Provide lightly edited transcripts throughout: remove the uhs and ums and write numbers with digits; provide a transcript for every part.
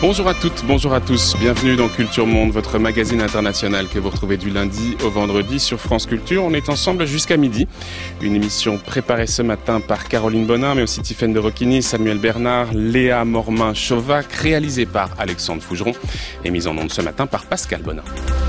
Bonjour à toutes, bonjour à tous, bienvenue dans Culture Monde, votre magazine international que vous retrouvez du lundi au vendredi sur France Culture. On est ensemble jusqu'à midi. Une émission préparée ce matin par Caroline Bonin, mais aussi Tiffaine de Rocchini, Samuel Bernard, Léa Mormin-Chauvac, réalisée par Alexandre Fougeron et mise en onde ce matin par Pascal Bonin.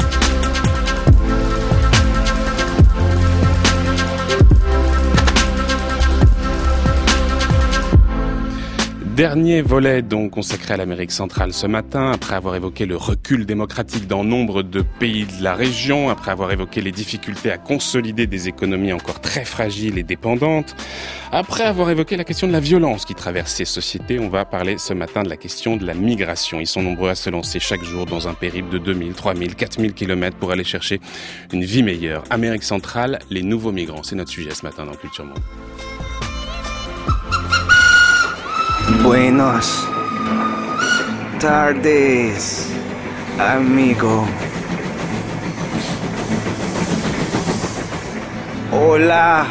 Dernier volet donc consacré à l'Amérique centrale ce matin, après avoir évoqué le recul démocratique dans nombre de pays de la région, après avoir évoqué les difficultés à consolider des économies encore très fragiles et dépendantes, après avoir évoqué la question de la violence qui traverse ces sociétés, on va parler ce matin de la question de la migration. Ils sont nombreux à se lancer chaque jour dans un périple de 2000, 3000, 4000 kilomètres pour aller chercher une vie meilleure. Amérique centrale, les nouveaux migrants, c'est notre sujet ce matin dans Culture Monde. Buenos tardes, amigo. Hola,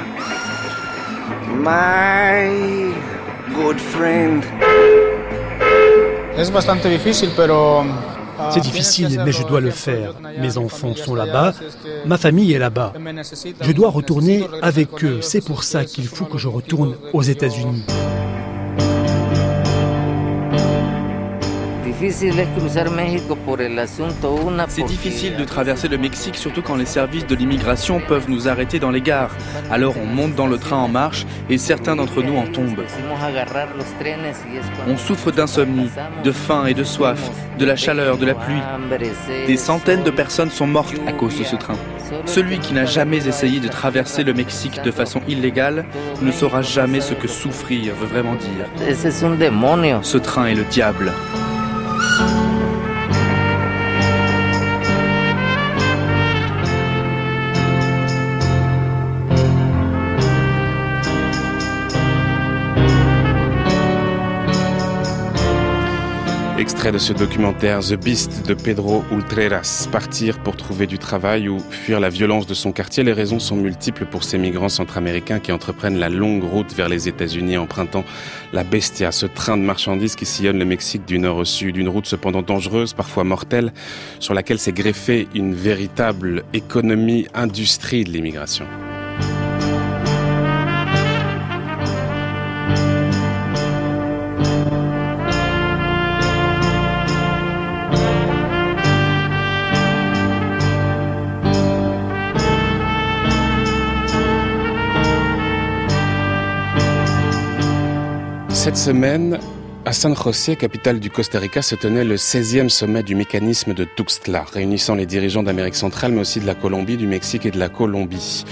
my good friend. C'est difficile, mais je dois le faire. Mes enfants sont là-bas, ma famille est là-bas. Je dois retourner avec eux. C'est pour ça qu'il faut que je retourne aux États-Unis. C'est difficile de traverser le Mexique, surtout quand les services de l'immigration peuvent nous arrêter dans les gares. Alors on monte dans le train en marche et certains d'entre nous en tombent. On souffre d'insomnie, de faim et de soif, de la chaleur, de la pluie. Des centaines de personnes sont mortes à cause de ce train. Celui qui n'a jamais essayé de traverser le Mexique de façon illégale ne saura jamais ce que souffrir veut vraiment dire. Ce train est le diable. Extrait de ce documentaire The Beast de Pedro Ultreras. Partir pour trouver du travail ou fuir la violence de son quartier, les raisons sont multiples pour ces migrants centra-américains qui entreprennent la longue route vers les États-Unis empruntant la Bestia, ce train de marchandises qui sillonne le Mexique du nord au sud. Une route cependant dangereuse, parfois mortelle, sur laquelle s'est greffée une véritable économie, industrie de l'immigration. Cette semaine, à San José, capitale du Costa Rica, se tenait le 16e sommet du mécanisme de Tuxtla, réunissant les dirigeants d'Amérique centrale, mais aussi de la Colombie, du Mexique et de la Colombie.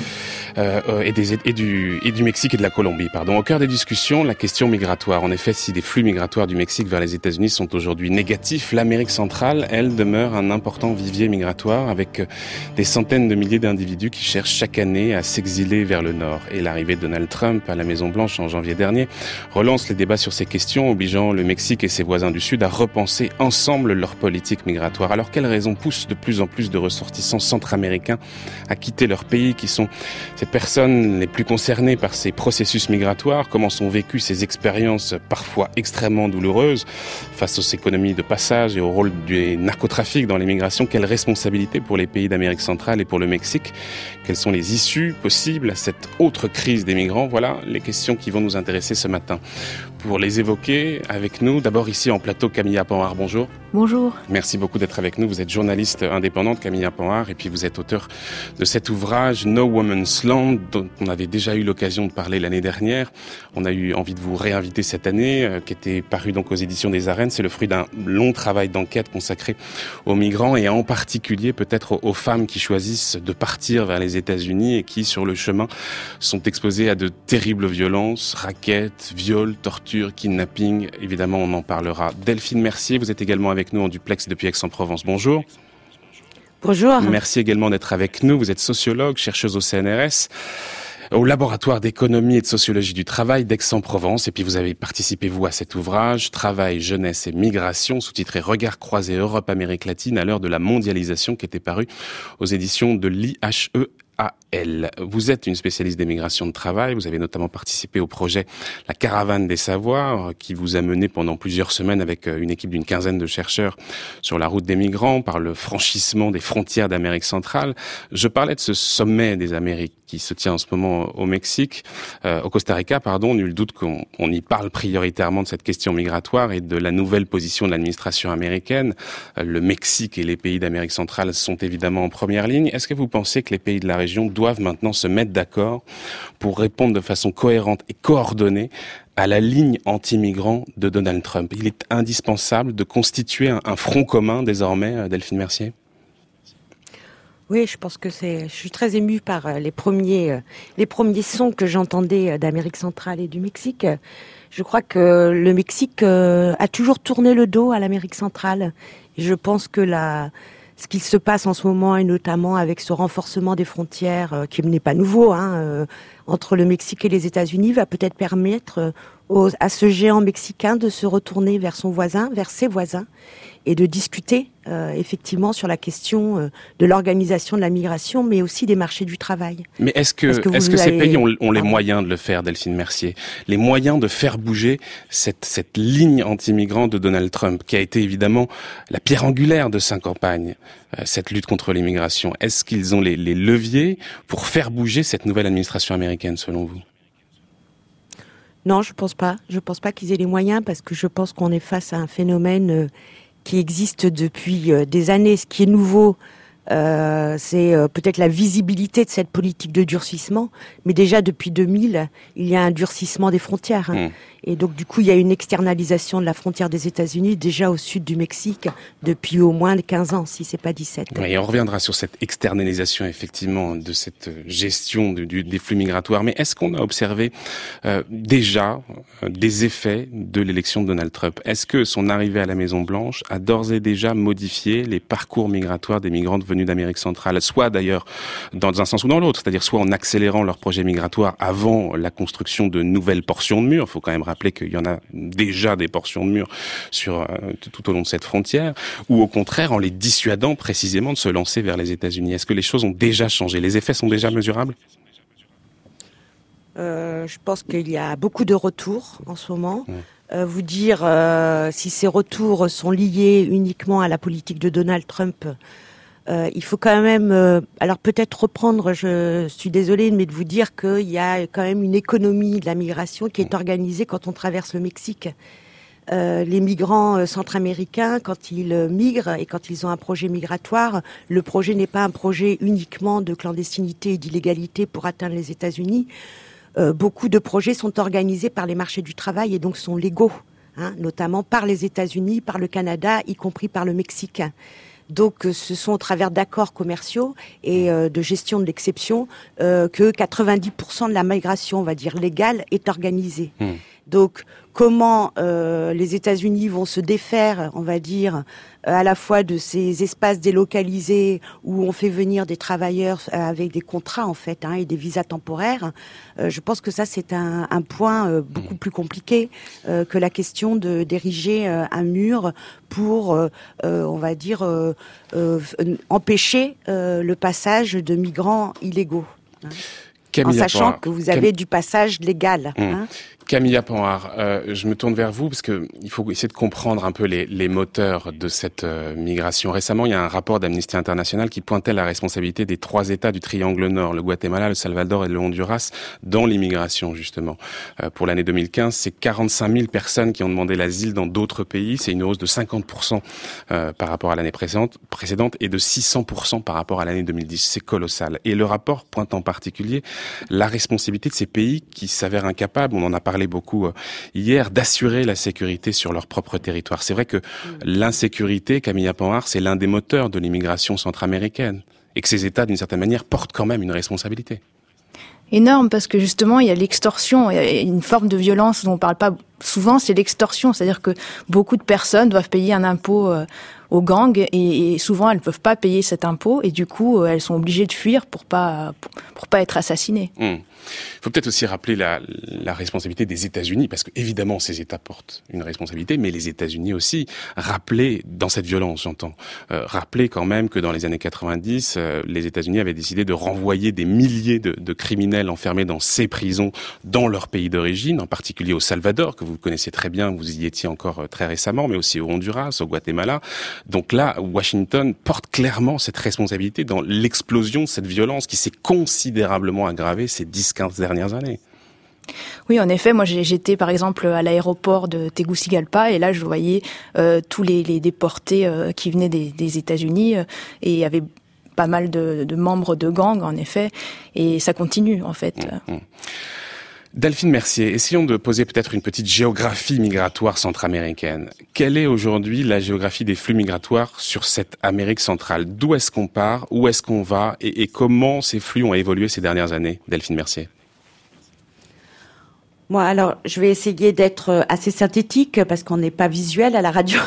Du Mexique et de la Colombie, pardon. Au cœur des discussions, la question migratoire. En effet, si les flux migratoires du Mexique vers les États-Unis sont aujourd'hui négatifs, l'Amérique centrale, elle, demeure un important vivier migratoire avec des centaines de milliers d'individus qui cherchent chaque année à s'exiler vers le nord. Et l'arrivée de Donald Trump à la Maison-Blanche en janvier dernier relance les débats sur ces questions, obligeant le Mexique et ses voisins du Sud à repenser ensemble leur politique migratoire. Alors, quelles raisons poussent de plus en plus de ressortissants centra-américains à quitter leur pays, qui sont ces personnes les plus concernées par ces processus migratoires? Comment sont vécues ces expériences parfois extrêmement douloureuses face aux économies de passage et au rôle du narcotrafic dans l'immigration? Quelle responsabilité pour les pays d'Amérique centrale et pour le Mexique? Quelles sont les issues possibles à cette autre crise des migrants? Voilà les questions qui vont nous intéresser ce matin. Pour les évoquer avec nous, d'abord ici en plateau, Camilla Panhard, bonjour. Bonjour. Merci beaucoup d'être avec nous. Vous êtes journaliste indépendante, Camilla Panhard, et puis vous êtes auteur de cet ouvrage No Woman's Land, dont on avait déjà eu l'occasion de parler l'année dernière. On a eu envie de vous réinviter cette année, qui était paru donc aux éditions des Arènes. C'est le fruit d'un long travail d'enquête consacré aux migrants et en particulier peut-être aux femmes qui choisissent de partir vers les États-Unis et qui, sur le chemin, sont exposées à de terribles violences, rackets, viols, tortures, kidnapping. Évidemment, on en parlera. Delphine Mercier, vous êtes également avec nous en duplex depuis Aix-en-Provence. Bonjour. Bonjour. Merci également d'être avec nous. Vous êtes sociologue, chercheuse au CNRS, au laboratoire d'économie et de sociologie du travail d'Aix-en-Provence. Et puis vous avez participé, vous, à cet ouvrage, Travail, jeunesse et migration, sous-titré Regards croisés Europe-Amérique latine à l'heure de la mondialisation, qui était paru aux éditions de l'IHEAE. elle. Vous êtes une spécialiste des migrations de travail, vous avez notamment participé au projet La Caravane des Savoirs, qui vous a mené pendant plusieurs semaines avec une équipe d'une quinzaine de chercheurs sur la route des migrants, par le franchissement des frontières d'Amérique centrale. Je parlais de ce sommet des Amériques qui se tient en ce moment au Mexique, au Costa Rica, pardon. Nul doute qu'on y parle prioritairement de cette question migratoire et de la nouvelle position de l'administration américaine. Le Mexique et les pays d'Amérique centrale sont évidemment en première ligne. Est-ce que vous pensez que les pays de la région doivent maintenant se mettre d'accord pour répondre de façon cohérente et coordonnée à la ligne anti-migrants de Donald Trump? Il est indispensable de constituer un front commun désormais, Delphine Mercier? Oui, je pense que je suis très émue par les premiers sons que j'entendais d'Amérique centrale et du Mexique. Je crois que le Mexique a toujours tourné le dos à l'Amérique centrale. Et je pense que ce qui se passe en ce moment, et notamment avec ce renforcement des frontières, qui n'est pas nouveau, entre le Mexique et les États-Unis, va peut-être permettre à ce géant mexicain de se retourner vers son voisin, vers ses voisins, et de discuter effectivement sur la question de l'organisation de la migration, mais aussi des marchés du travail. Mais est-ce que ces pays ont les moyens de le faire, Delphine Mercier? Les moyens de faire bouger cette ligne anti-migrants de Donald Trump, qui a été évidemment la pierre angulaire de sa campagne, cette lutte contre l'immigration. Est-ce qu'ils ont les leviers pour faire bouger cette nouvelle administration américaine, selon vous? Non, je pense pas. Je pense pas qu'ils aient les moyens, parce que je pense qu'on est face à un phénomène qui existe depuis des années. Ce qui est nouveau, c'est peut-être la visibilité de cette politique de durcissement. Mais déjà depuis 2000, il y a un durcissement des frontières. Et donc du coup, il y a une externalisation de la frontière des États-Unis déjà au sud du Mexique depuis au moins 15 ans, si c'est pas 17. Oui, et on reviendra sur cette externalisation effectivement de cette gestion des flux migratoires. Mais est-ce qu'on a observé déjà des effets de l'élection de Donald Trump? Est-ce que son arrivée à la Maison-Blanche a d'ores et déjà modifié les parcours migratoires des migrants venus d'Amérique centrale, soit d'ailleurs dans un sens ou dans l'autre, c'est-à-dire soit en accélérant leur projet migratoire avant la construction de nouvelles portions de murs? Il faut quand même rappeler qu'il y en a déjà des portions de murs tout au long de cette frontière, ou au contraire en les dissuadant précisément de se lancer vers les États-Unis. Est-ce que les choses ont déjà changé? Les effets sont déjà mesurables? Je pense qu'il y a beaucoup de retours en ce moment. Vous dire si ces retours sont liés uniquement à la politique de Donald Trump, il faut quand même, alors peut-être reprendre, je suis désolée, mais de vous dire qu'il y a quand même une économie de la migration qui est organisée quand on traverse le Mexique. Les migrants centra-américains, quand ils migrent et quand ils ont un projet migratoire, le projet n'est pas un projet uniquement de clandestinité et d'illégalité pour atteindre les États-Unis. Beaucoup de projets sont organisés par les marchés du travail et donc sont légaux, notamment par les États-Unis, par le Canada, y compris par le Mexique. Donc, ce sont au travers d'accords commerciaux et de gestion de l'exception que 90% de la migration, on va dire, légale est organisée. Donc, comment les États-Unis vont se défaire, on va dire, à la fois de ces espaces délocalisés où on fait venir des travailleurs avec des contrats, en fait, et des visas temporaires, je pense que ça, c'est un point beaucoup plus compliqué que la question d'ériger un mur pour, on va dire, empêcher le passage de migrants illégaux. En sachant que vous avez du passage légal. Camilla Panhard, je me tourne vers vous parce que il faut essayer de comprendre un peu les moteurs de cette migration. Récemment, il y a un rapport d'Amnesty International qui pointait la responsabilité des 3 États du triangle nord, le Guatemala, le Salvador et le Honduras, dans l'immigration justement. Pour l'année 2015, c'est 45 000 personnes qui ont demandé l'asile dans d'autres pays. C'est une hausse de 50% par rapport à l'année précédente et de 600% par rapport à l'année 2010. C'est colossal. Et le rapport pointe en particulier la responsabilité de ces pays qui s'avèrent incapables, on en a parlé beaucoup hier, d'assurer la sécurité sur leur propre territoire. C'est vrai que l'insécurité, Camilla Panhard, c'est l'un des moteurs de l'immigration centra-américaine et que ces États, d'une certaine manière, portent quand même une responsabilité. Énorme, parce que justement, il y a l'extorsion, il y a une forme de violence dont on parle pas souvent c'est l'extorsion, c'est-à-dire que beaucoup de personnes doivent payer un impôt aux gangs et souvent elles ne peuvent pas payer cet impôt et du coup elles sont obligées de fuir pour pas être assassinées. Il faut peut-être aussi rappeler la responsabilité des États-Unis, parce que évidemment ces États portent une responsabilité, mais les États-Unis aussi. Rappeler, dans cette violence j'entends, rappeler quand même que dans les années 90, les États-Unis avaient décidé de renvoyer des milliers de criminels enfermés dans ces prisons dans leur pays d'origine, en particulier au Salvador, que vous connaissez très bien, vous y étiez encore très récemment, mais aussi au Honduras, au Guatemala. Donc là, Washington porte clairement cette responsabilité dans l'explosion de cette violence qui s'est considérablement aggravée ces 10-15 dernières années. Oui, en effet, moi j'étais par exemple à l'aéroport de Tegucigalpa et là je voyais tous les déportés qui venaient des États-Unis et il y avait pas mal de membres de gangs en effet et ça continue en fait. Delphine Mercier, essayons de poser peut-être une petite géographie migratoire centra-américaine. Quelle est aujourd'hui la géographie des flux migratoires sur cette Amérique centrale? D'où est-ce qu'on part? Où est-ce qu'on va? Et comment ces flux ont évolué ces dernières années? Delphine Mercier. Moi, alors, je vais essayer d'être assez synthétique parce qu'on n'est pas visuel à la radio.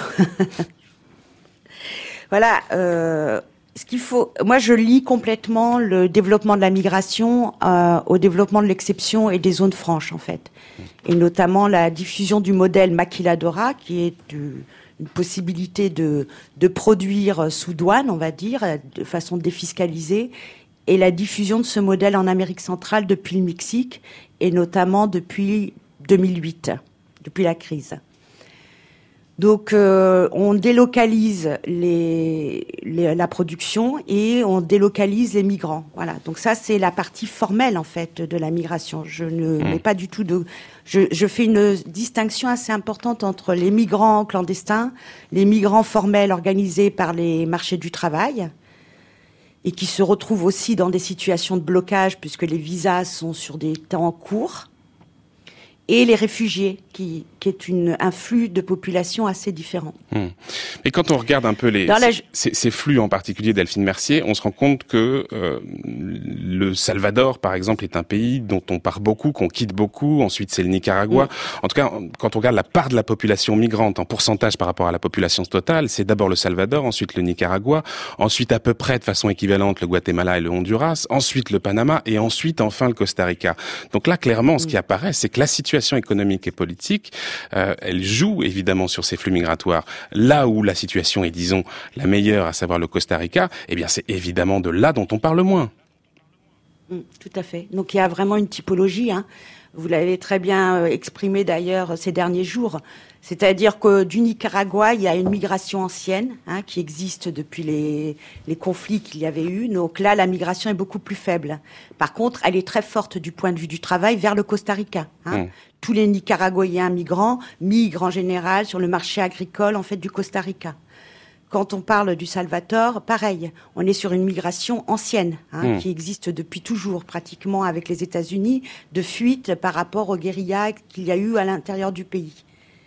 Voilà. Ce qu'il faut, moi, je lie complètement le développement de la migration au développement de l'exception et des zones franches, en fait, et notamment la diffusion du modèle maquiladora, qui est une possibilité de produire sous douane, on va dire, de façon défiscalisée, et la diffusion de ce modèle en Amérique centrale depuis le Mexique et notamment depuis 2008, depuis la crise. Donc, on délocalise la production et on délocalise les migrants. Voilà. Donc ça, c'est la partie formelle en fait de la migration. Je ne mets pas du tout je fais une distinction assez importante entre les migrants clandestins, les migrants formels organisés par les marchés du travail et qui se retrouvent aussi dans des situations de blocage puisque les visas sont sur des temps courts. Et les réfugiés, qui est un flux de population assez différent. Et quand on regarde un peu ces flux en particulier, Delphine Mercier, on se rend compte que le Salvador, par exemple, est un pays dont on part beaucoup, qu'on quitte beaucoup. Ensuite, c'est le Nicaragua. En tout cas, quand on regarde la part de la population migrante en pourcentage par rapport à la population totale, c'est d'abord le Salvador, ensuite le Nicaragua, ensuite à peu près de façon équivalente le Guatemala et le Honduras, ensuite le Panama et ensuite enfin le Costa Rica. Donc là, clairement, ce qui apparaît, c'est que la situation économique et politique, elle joue évidemment sur ces flux migratoires. Là où la situation est, disons, la meilleure, à savoir le Costa Rica, eh bien c'est évidemment de là dont on parle moins. Tout à fait. Donc il y a vraiment une typologie. Vous l'avez très bien exprimé d'ailleurs ces derniers jours. C'est-à-dire que du Nicaragua, il y a une migration ancienne qui existe depuis les conflits qu'il y avait eu. Donc là, la migration est beaucoup plus faible. Par contre, elle est très forte du point de vue du travail vers le Costa Rica. Tous les Nicaraguayens migrants migrent en général sur le marché agricole en fait du Costa Rica. Quand on parle du Salvador, pareil, on est sur une migration ancienne qui existe depuis toujours, pratiquement avec les États-Unis, de fuite par rapport aux guérillas qu'il y a eu à l'intérieur du pays.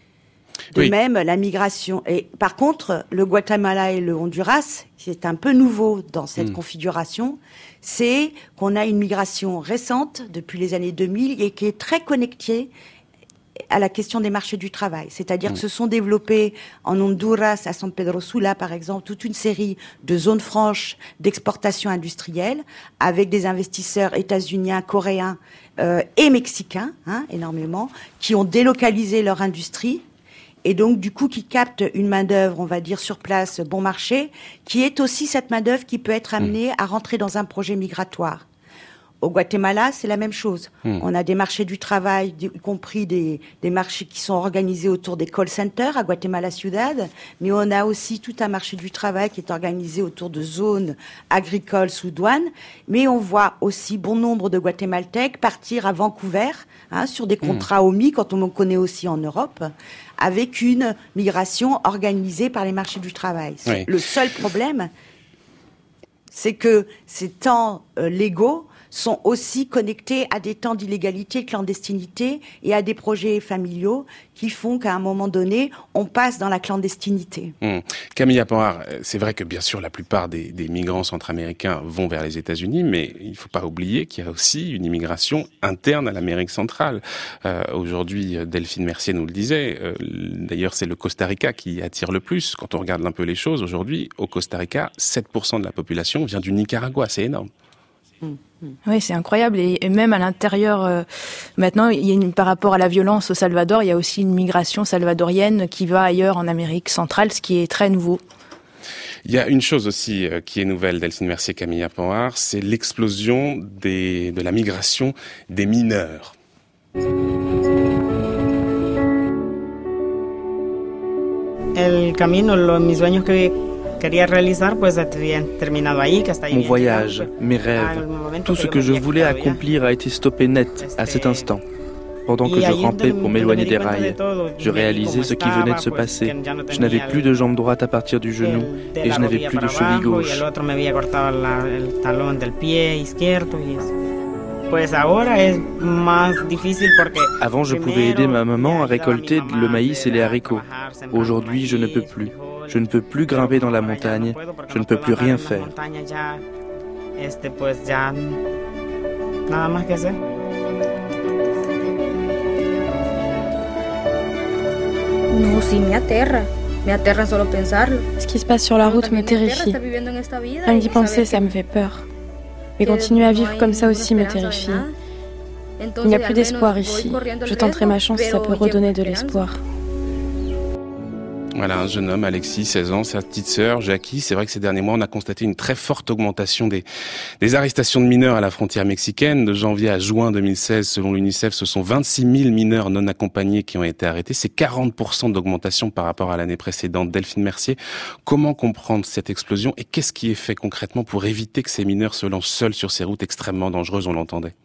De même, la migration. Et par contre, le Guatemala et le Honduras, qui est un peu nouveau dans cette configuration, c'est qu'on a une migration récente depuis les années 2000 et qui est très connectée à la question des marchés du travail. C'est-à-dire que se sont développés en Honduras, à San Pedro Sula, par exemple, toute une série de zones franches d'exportation industrielle avec des investisseurs états-uniens, coréens et mexicains, énormément, qui ont délocalisé leur industrie et donc du coup qui captent une main-d'œuvre, on va dire sur place, bon marché, qui est aussi cette main-d'œuvre qui peut être amenée à rentrer dans un projet migratoire. Au Guatemala, c'est la même chose. On a des marchés du travail, y compris des marchés qui sont organisés autour des call centers à Guatemala Ciudad, mais on a aussi tout un marché du travail qui est organisé autour de zones agricoles sous douane. Mais on voit aussi bon nombre de Guatémaltèques partir à Vancouver sur des contrats OMI, quand on en connaît aussi en Europe, avec une migration organisée par les marchés du travail. Le seul problème, c'est que ces temps légaux sont aussi connectés à des temps d'illégalité, de clandestinité et à des projets familiaux qui font qu'à un moment donné, on passe dans la clandestinité. Camilla Panhard, c'est vrai que bien sûr la plupart des migrants centra-américains vont vers les États-Unis, mais il ne faut pas oublier qu'il y a aussi une immigration interne à l'Amérique centrale. Aujourd'hui, Delphine Mercier nous le disait, d'ailleurs c'est le Costa Rica qui attire le plus. Quand on regarde un peu les choses, aujourd'hui, au Costa Rica, 7% de la population vient du Nicaragua, c'est énorme. Oui, c'est incroyable. Et même à l'intérieur, maintenant, par rapport à la violence au Salvador, il y a aussi une migration salvadorienne qui va ailleurs en Amérique centrale, ce qui est très nouveau. Il y a une chose aussi qui est nouvelle, Delphine Mercier, Camilla Panhard, c'est l'explosion de la migration des mineurs. Mon voyage, mes rêves, tout ce que je voulais accomplir a été stoppé net à cet instant. Pendant que je rampais pour m'éloigner des rails, je réalisais ce qui venait de se passer. Je n'avais plus de jambe droite à partir du genou et je n'avais plus de cheville gauche. Avant, je pouvais aider ma maman à récolter le maïs et les haricots. Aujourd'hui, je ne peux plus. Je ne peux plus grimper dans la montagne. Je ne peux plus rien faire. No, sí, me aterra. Me aterra solo pensarlo. Ce qui se passe sur la route me terrifie. Rien d'y penser, ça me fait peur. Mais continuer à vivre comme ça aussi me terrifie. Il n'y a plus d'espoir ici. Je tenterai ma chance, ça peut redonner de l'espoir. Voilà, un jeune homme, Alexis, 16 ans, sa petite sœur, Jackie. C'est vrai que ces derniers mois, on a constaté une très forte augmentation des arrestations de mineurs à la frontière mexicaine. De janvier à juin 2016, selon l'UNICEF, ce sont 26 000 mineurs non accompagnés qui ont été arrêtés. C'est 40% d'augmentation par rapport à l'année précédente. Delphine Mercier, comment comprendre cette explosion et qu'est-ce qui est fait concrètement pour éviter que ces mineurs se lancent seuls sur ces routes extrêmement dangereuses, on l'entendait?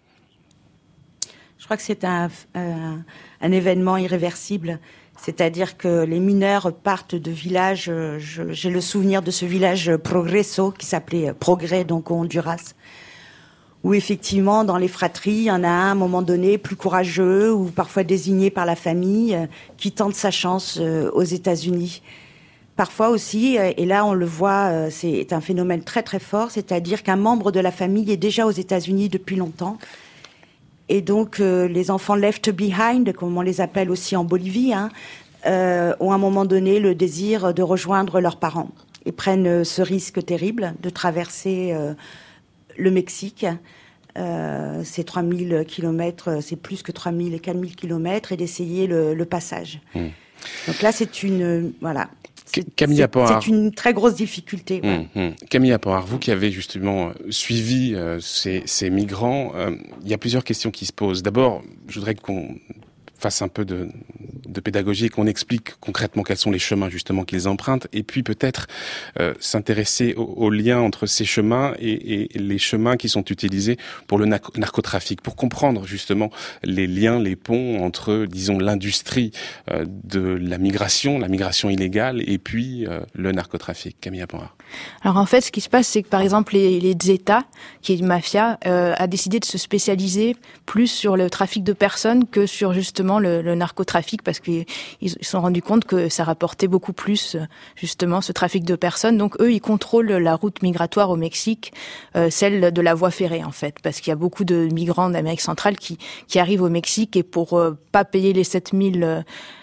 Je crois que c'est un événement irréversible. C'est-à-dire que les mineurs partent de villages, j'ai le souvenir de ce village Progreso, qui s'appelait Progrès, donc au Honduras, où effectivement, dans les fratries, il y en a un, à un moment donné, plus courageux, ou parfois désigné par la famille, qui tente sa chance aux États-Unis. Parfois aussi, et là on le voit, c'est un phénomène très très fort, c'est-à-dire qu'un membre de la famille est déjà aux États-Unis depuis longtemps. Et donc, les enfants left behind, comme on les appelle aussi en Bolivie, ont à un moment donné le désir de rejoindre leurs parents. Ils prennent ce risque terrible de traverser le Mexique. C'est 3000 kilomètres, c'est plus que 3000 et 4000 kilomètres, et d'essayer le passage. Donc là, c'est une... voilà. Camilla Panhard. C'est une très grosse difficulté. Ouais. Camilla Panhard, vous qui avez justement suivi ces migrants, il y a plusieurs questions qui se posent. D'abord, je voudrais qu'on fasse un peu de pédagogie et qu'on explique concrètement quels sont les chemins justement qu'ils empruntent, et puis peut-être s'intéresser au lien entre ces chemins et les chemins qui sont utilisés pour le narcotrafic, pour comprendre justement les liens, les ponts entre, disons, l'industrie de la migration illégale, et puis le narcotrafic. Camilla Panhard. Alors en fait, ce qui se passe, c'est que par exemple les Zeta, qui est une mafia, a décidé de se spécialiser plus sur le trafic de personnes que sur justement le narcotrafic, parce qu'ils se sont rendus compte que ça rapportait beaucoup plus justement ce trafic de personnes. Donc eux, ils contrôlent la route migratoire au Mexique, celle de la voie ferrée en fait, parce qu'il y a beaucoup de migrants d'Amérique centrale qui arrivent au Mexique, et pour pas payer les $7,000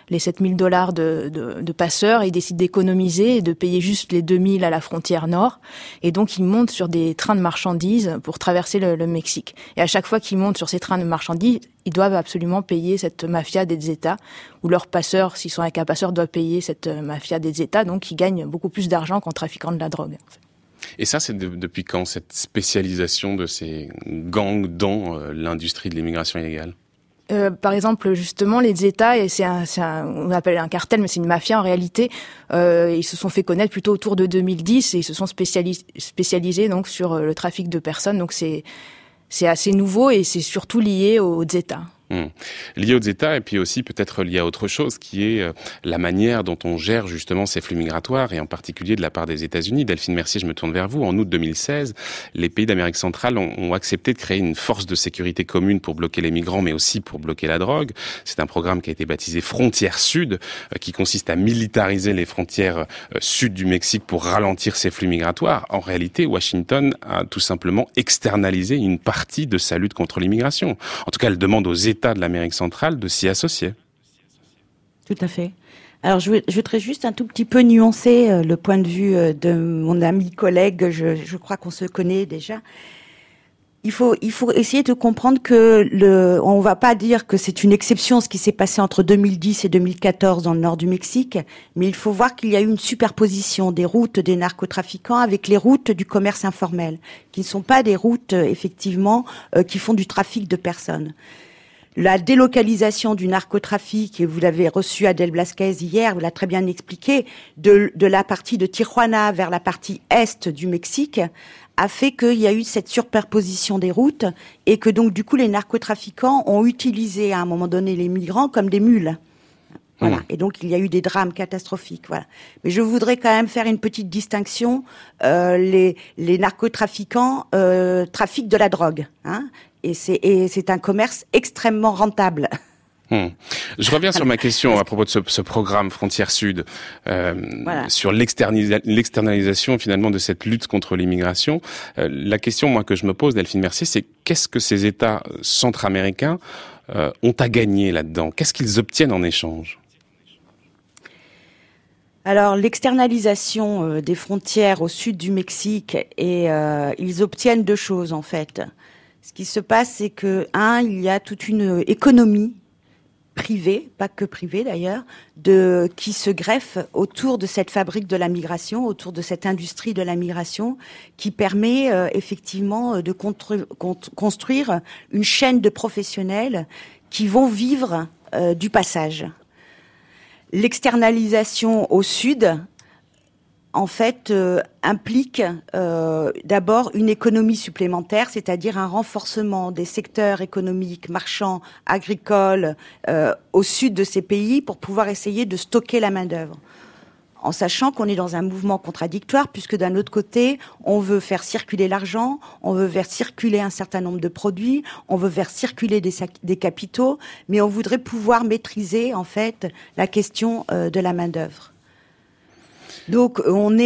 de passeurs, ils décident d'économiser et de payer juste les 2 000 à la frontière nord. Et donc, ils montent sur des trains de marchandises pour traverser le Mexique. Et à chaque fois qu'ils montent sur ces trains de marchandises, ils doivent absolument payer cette mafia des Zetas, ou leurs passeurs, s'ils sont avec un passeur, doivent payer cette mafia des Zetas. Donc, ils gagnent beaucoup plus d'argent qu'en trafiquant de la drogue, en fait. Et ça, c'est depuis quand, cette spécialisation de ces gangs dans l'industrie de l'immigration illégale? Par exemple, justement, les Zetas, et on appelle un cartel, mais c'est une mafia en réalité. Ils se sont fait connaître plutôt autour de 2010, et ils se sont spécialisés donc sur le trafic de personnes. Donc c'est assez nouveau, et c'est surtout lié aux Zetas. Lié aux États et puis aussi peut-être lié à autre chose qui est la manière dont on gère justement ces flux migratoires et en particulier de la part des États-Unis. Delphine Mercier, je me tourne vers vous. En août 2016, les pays d'Amérique centrale ont accepté de créer une force de sécurité commune pour bloquer les migrants mais aussi pour bloquer la drogue. C'est un programme qui a été baptisé Frontières Sud qui consiste à militariser les frontières sud du Mexique pour ralentir ces flux migratoires. En réalité, Washington a tout simplement externalisé une partie de sa lutte contre l'immigration. En tout cas, elle demande aux États de l'Amérique centrale de s'y associer. Tout à fait. Alors, je voudrais juste un tout petit peu nuancer le point de vue de mon ami collègue. Je crois qu'on se connaît déjà. Il faut essayer de comprendre que on va pas dire que c'est une exception ce qui s'est passé entre 2010 et 2014 dans le nord du Mexique, mais il faut voir qu'il y a eu une superposition des routes des narcotrafiquants avec les routes du commerce informel, qui ne sont pas des routes effectivement qui font du trafic de personnes. La délocalisation du narcotrafic, et vous l'avez reçu Adèle Blasquez hier, vous l'a très bien expliqué, de la partie de Tijuana vers la partie est du Mexique, a fait qu'il y a eu cette superposition des routes et que donc du coup les narcotrafiquants ont utilisé à un moment donné les migrants comme des mules. Voilà. Et donc il y a eu des drames catastrophiques. Voilà. Mais je voudrais quand même faire une petite distinction. Les narcotrafiquants trafiquent de la drogue, hein. Et c'est un commerce extrêmement rentable. Je reviens sur ma question à propos de ce programme Frontières Sud, sur l'externalisation finalement de cette lutte contre l'immigration. La question moi que je me pose, Delphine Mercier, c'est qu'est-ce que ces États centra-américains ont à gagner là-dedans? Qu'est-ce qu'ils obtiennent en échange? Alors, l'externalisation des frontières au sud du Mexique, et ils obtiennent deux choses en fait. Ce qui se passe, c'est que, il y a toute une économie privée, pas que privée d'ailleurs, qui se greffe autour de cette fabrique de la migration, autour de cette industrie de la migration, qui permet effectivement de construire une chaîne de professionnels qui vont vivre du passage. L'externalisation au sud, en fait, implique d'abord une économie supplémentaire, c'est-à-dire un renforcement des secteurs économiques, marchands, agricoles, au sud de ces pays pour pouvoir essayer de stocker la main-d'œuvre. En sachant qu'on est dans un mouvement contradictoire, puisque d'un autre côté, on veut faire circuler l'argent, on veut faire circuler un certain nombre de produits, on veut faire circuler des capitaux, mais on voudrait pouvoir maîtriser, en fait, la question de la main-d'œuvre. Donc, on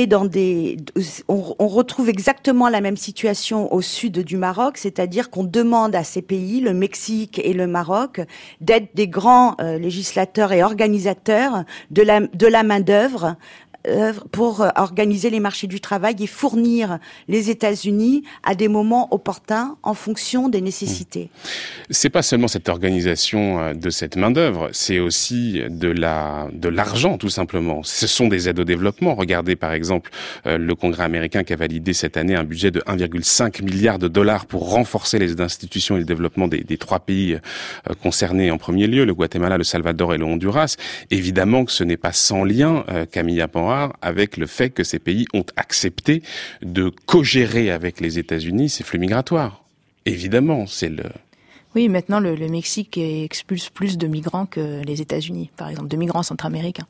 retrouve exactement la même situation au sud du Maroc, c'est-à-dire qu'on demande à ces pays, le Mexique et le Maroc, d'être des grands législateurs et organisateurs de la main-d'œuvre pour organiser les marchés du travail et fournir les États-Unis à des moments opportuns en fonction des nécessités. C'est pas seulement cette organisation de cette main-d'œuvre, c'est aussi de l'argent tout simplement. Ce sont des aides au développement. Regardez par exemple le Congrès américain qui a validé cette année un budget de 1,5 milliard de dollars pour renforcer les institutions et le développement des trois pays concernés en premier lieu, le Guatemala, le Salvador et le Honduras. Évidemment que ce n'est pas sans lien, Camille Apanhard, avec le fait que ces pays ont accepté de co-gérer avec les États-Unis ces flux migratoires. Évidemment, c'est le... Oui, maintenant le Mexique expulse plus de migrants que les États-Unis, par exemple, de migrants centra-américains.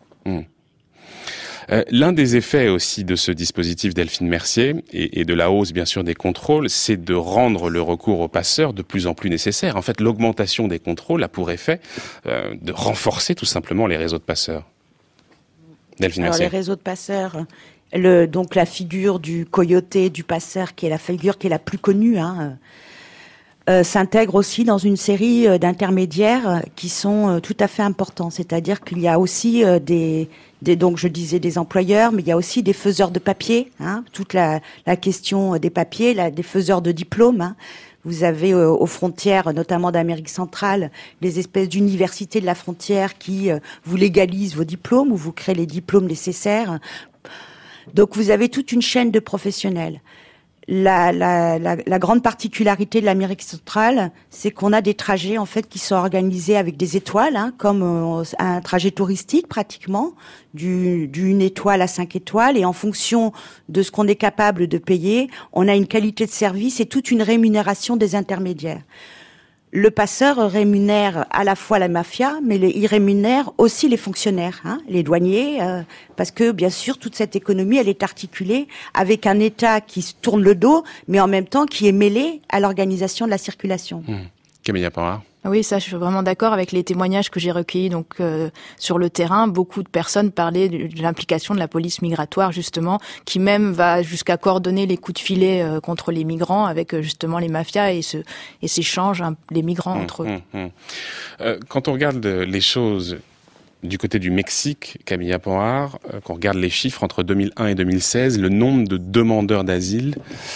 L'un des effets aussi de ce dispositif Delphine Mercier et de la hausse bien sûr des contrôles, c'est de rendre le recours aux passeurs de plus en plus nécessaire. En fait, l'augmentation des contrôles a pour effet de renforcer tout simplement les réseaux de passeurs. Delphine Mercier. Alors les réseaux de passeurs, donc la figure du coyoté, du passeur, qui est la figure qui est la plus connue, s'intègre aussi dans une série d'intermédiaires qui sont tout à fait importants. C'est-à-dire qu'il y a aussi donc je disais des employeurs, mais il y a aussi des faiseurs de papier, toute la question des papiers, des faiseurs de diplômes. Vous avez aux frontières, notamment d'Amérique centrale, des espèces d'universités de la frontière qui vous légalisent vos diplômes ou vous créent les diplômes nécessaires. Donc vous avez toute une chaîne de professionnels. La grande particularité de l'Amérique centrale, c'est qu'on a des trajets en fait qui sont organisés avec des étoiles, comme un trajet touristique pratiquement, d'une étoile à 5 étoiles, et en fonction de ce qu'on est capable de payer, on a une qualité de service et toute une rémunération des intermédiaires. le passeur rémunère à la fois la mafia, mais il rémunère aussi les fonctionnaires, les douaniers, parce que bien sûr toute cette économie elle est articulée avec un État qui se tourne le dos, mais en même temps qui est mêlé à l'organisation de la circulation. Camilla Panhard. Oui, ça, je suis vraiment d'accord avec les témoignages que j'ai recueillis donc sur le terrain. Beaucoup de personnes parlaient de l'implication de la police migratoire, justement, qui même va jusqu'à coordonner les coups de filet contre les migrants avec justement les mafias et s'échangent les migrants entre eux. Quand on regarde les choses du côté du Mexique, Camilla Panhard, qu'on regarde les chiffres entre 2001 et 2016, le nombre de demandeurs d'asile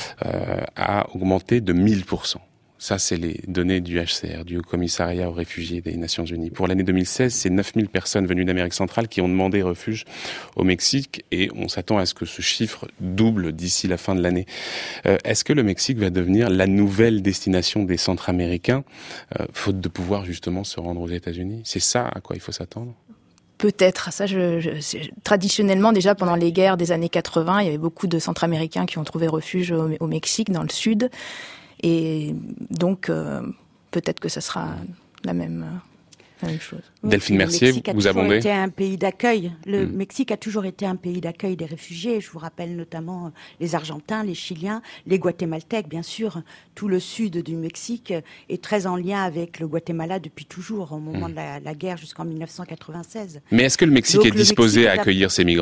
a augmenté de 1000%. Ça, c'est les données du HCR, du Haut Commissariat aux réfugiés des Nations Unies. Pour l'année 2016, c'est 9000 personnes venues d'Amérique centrale qui ont demandé refuge au Mexique et on s'attend à ce que ce chiffre double d'ici la fin de l'année. Est-ce que le Mexique va devenir la nouvelle destination des Centra-Américains, faute de pouvoir justement se rendre aux États-Unis? C'est ça à quoi il faut s'attendre? Peut-être. Ça, traditionnellement, déjà pendant les guerres des années 80, il y avait beaucoup de Centra-Américains qui ont trouvé refuge au Mexique, dans le sud. Et donc, peut-être que ça sera la même chose. Delphine Mercier, vous abondez. Le Mexique a toujours été un pays d'accueil. Le Mexique a toujours été un pays d'accueil des réfugiés. Je vous rappelle notamment les Argentins, les Chiliens, les Guatémaltèques, bien sûr. Tout le sud du Mexique est très en lien avec le Guatemala depuis toujours, au moment de la guerre jusqu'en 1996. Mais est-ce que le Mexique est disposé à accueillir ces migrants ?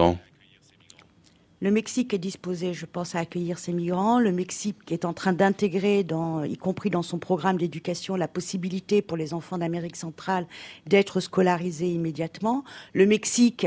Le Mexique est disposé, je pense, à accueillir ces migrants. Le Mexique est en train d'intégrer, y compris dans son programme d'éducation, la possibilité pour les enfants d'Amérique centrale d'être scolarisés immédiatement. Le Mexique,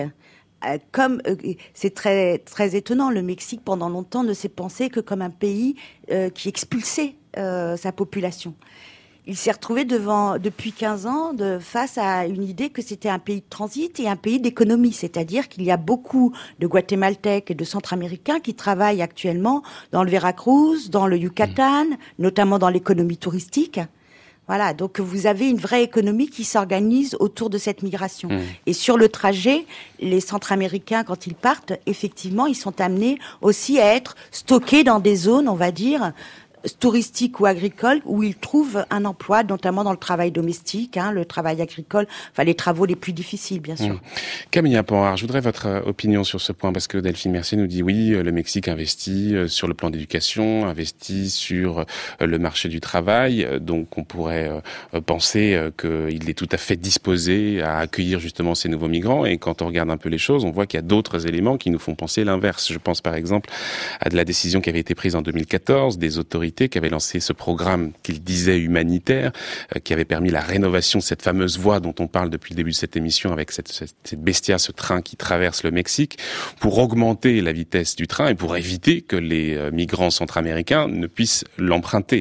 c'est très, très étonnant, le Mexique, pendant longtemps, ne s'est pensé que comme un pays qui expulsait sa population. Il s'est retrouvé depuis 15 ans, face à une idée que c'était un pays de transit et un pays d'économie. C'est-à-dire qu'il y a beaucoup de Guatémaltèques et de Centra-Américains qui travaillent actuellement dans le Veracruz, dans le Yucatan, notamment dans l'économie touristique. Voilà, donc vous avez une vraie économie qui s'organise autour de cette migration. Et sur le trajet, les Centra-Américains, quand ils partent, effectivement, ils sont amenés aussi à être stockés dans des zones, on va dire, touristique ou agricole, où ils trouvent un emploi, notamment dans le travail domestique, le travail agricole, enfin les travaux les plus difficiles, bien sûr. Camilla Panhard, je voudrais votre opinion sur ce point, parce que Delphine Mercier nous dit oui, le Mexique investit sur le plan d'éducation, investit sur le marché du travail, donc on pourrait penser qu'il est tout à fait disposé à accueillir justement ces nouveaux migrants, et quand on regarde un peu les choses, on voit qu'il y a d'autres éléments qui nous font penser l'inverse. Je pense par exemple à de la décision qui avait été prise en 2014 des autorités qui avait lancé ce programme qu'il disait humanitaire, qui avait permis la rénovation de cette fameuse voie dont on parle depuis le début de cette émission avec cette bestia, ce train qui traverse le Mexique, pour augmenter la vitesse du train et pour éviter que les migrants centra-américains ne puissent l'emprunter.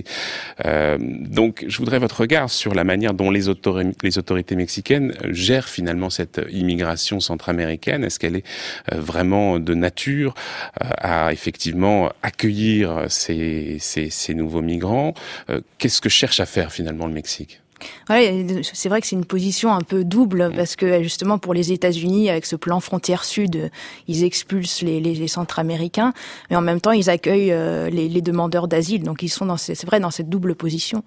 Donc, je voudrais votre regard sur la manière dont les autorités mexicaines gèrent finalement cette immigration centra-américaine. Est-ce qu'elle est vraiment de nature à effectivement accueillir ces nouveaux migrants? Qu'est-ce que cherche à faire finalement le Mexique? Ouais, c'est vrai que c'est une position un peu double parce que justement pour les États-Unis, avec ce plan frontière sud, ils expulsent les Centra-Américains, mais en même temps ils accueillent les demandeurs d'asile. Donc ils sont dans cette double position.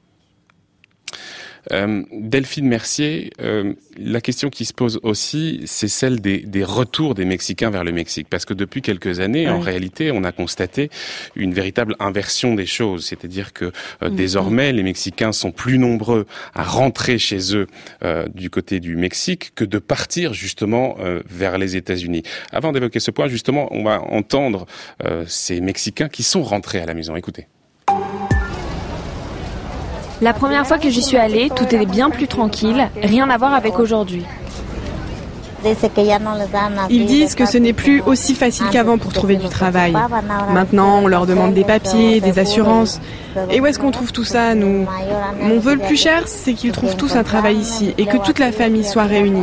Delphine Mercier, la question qui se pose aussi, c'est celle des retours des Mexicains vers le Mexique. Parce que depuis quelques années, en réalité, on a constaté une véritable inversion des choses. C'est-à-dire que désormais, les Mexicains sont plus nombreux à rentrer chez eux du côté du Mexique que de partir justement vers les États-Unis. Avant d'évoquer ce point, justement, on va entendre ces Mexicains qui sont rentrés à la maison. Écoutez. La première fois que j'y suis allée, tout était bien plus tranquille, rien à voir avec aujourd'hui. Ils disent que ce n'est plus aussi facile qu'avant pour trouver du travail. Maintenant, on leur demande des papiers, des assurances. Et où est-ce qu'on trouve tout ça, nous? Mon vœu le plus cher, c'est qu'ils trouvent tous un travail ici et que toute la famille soit réunie.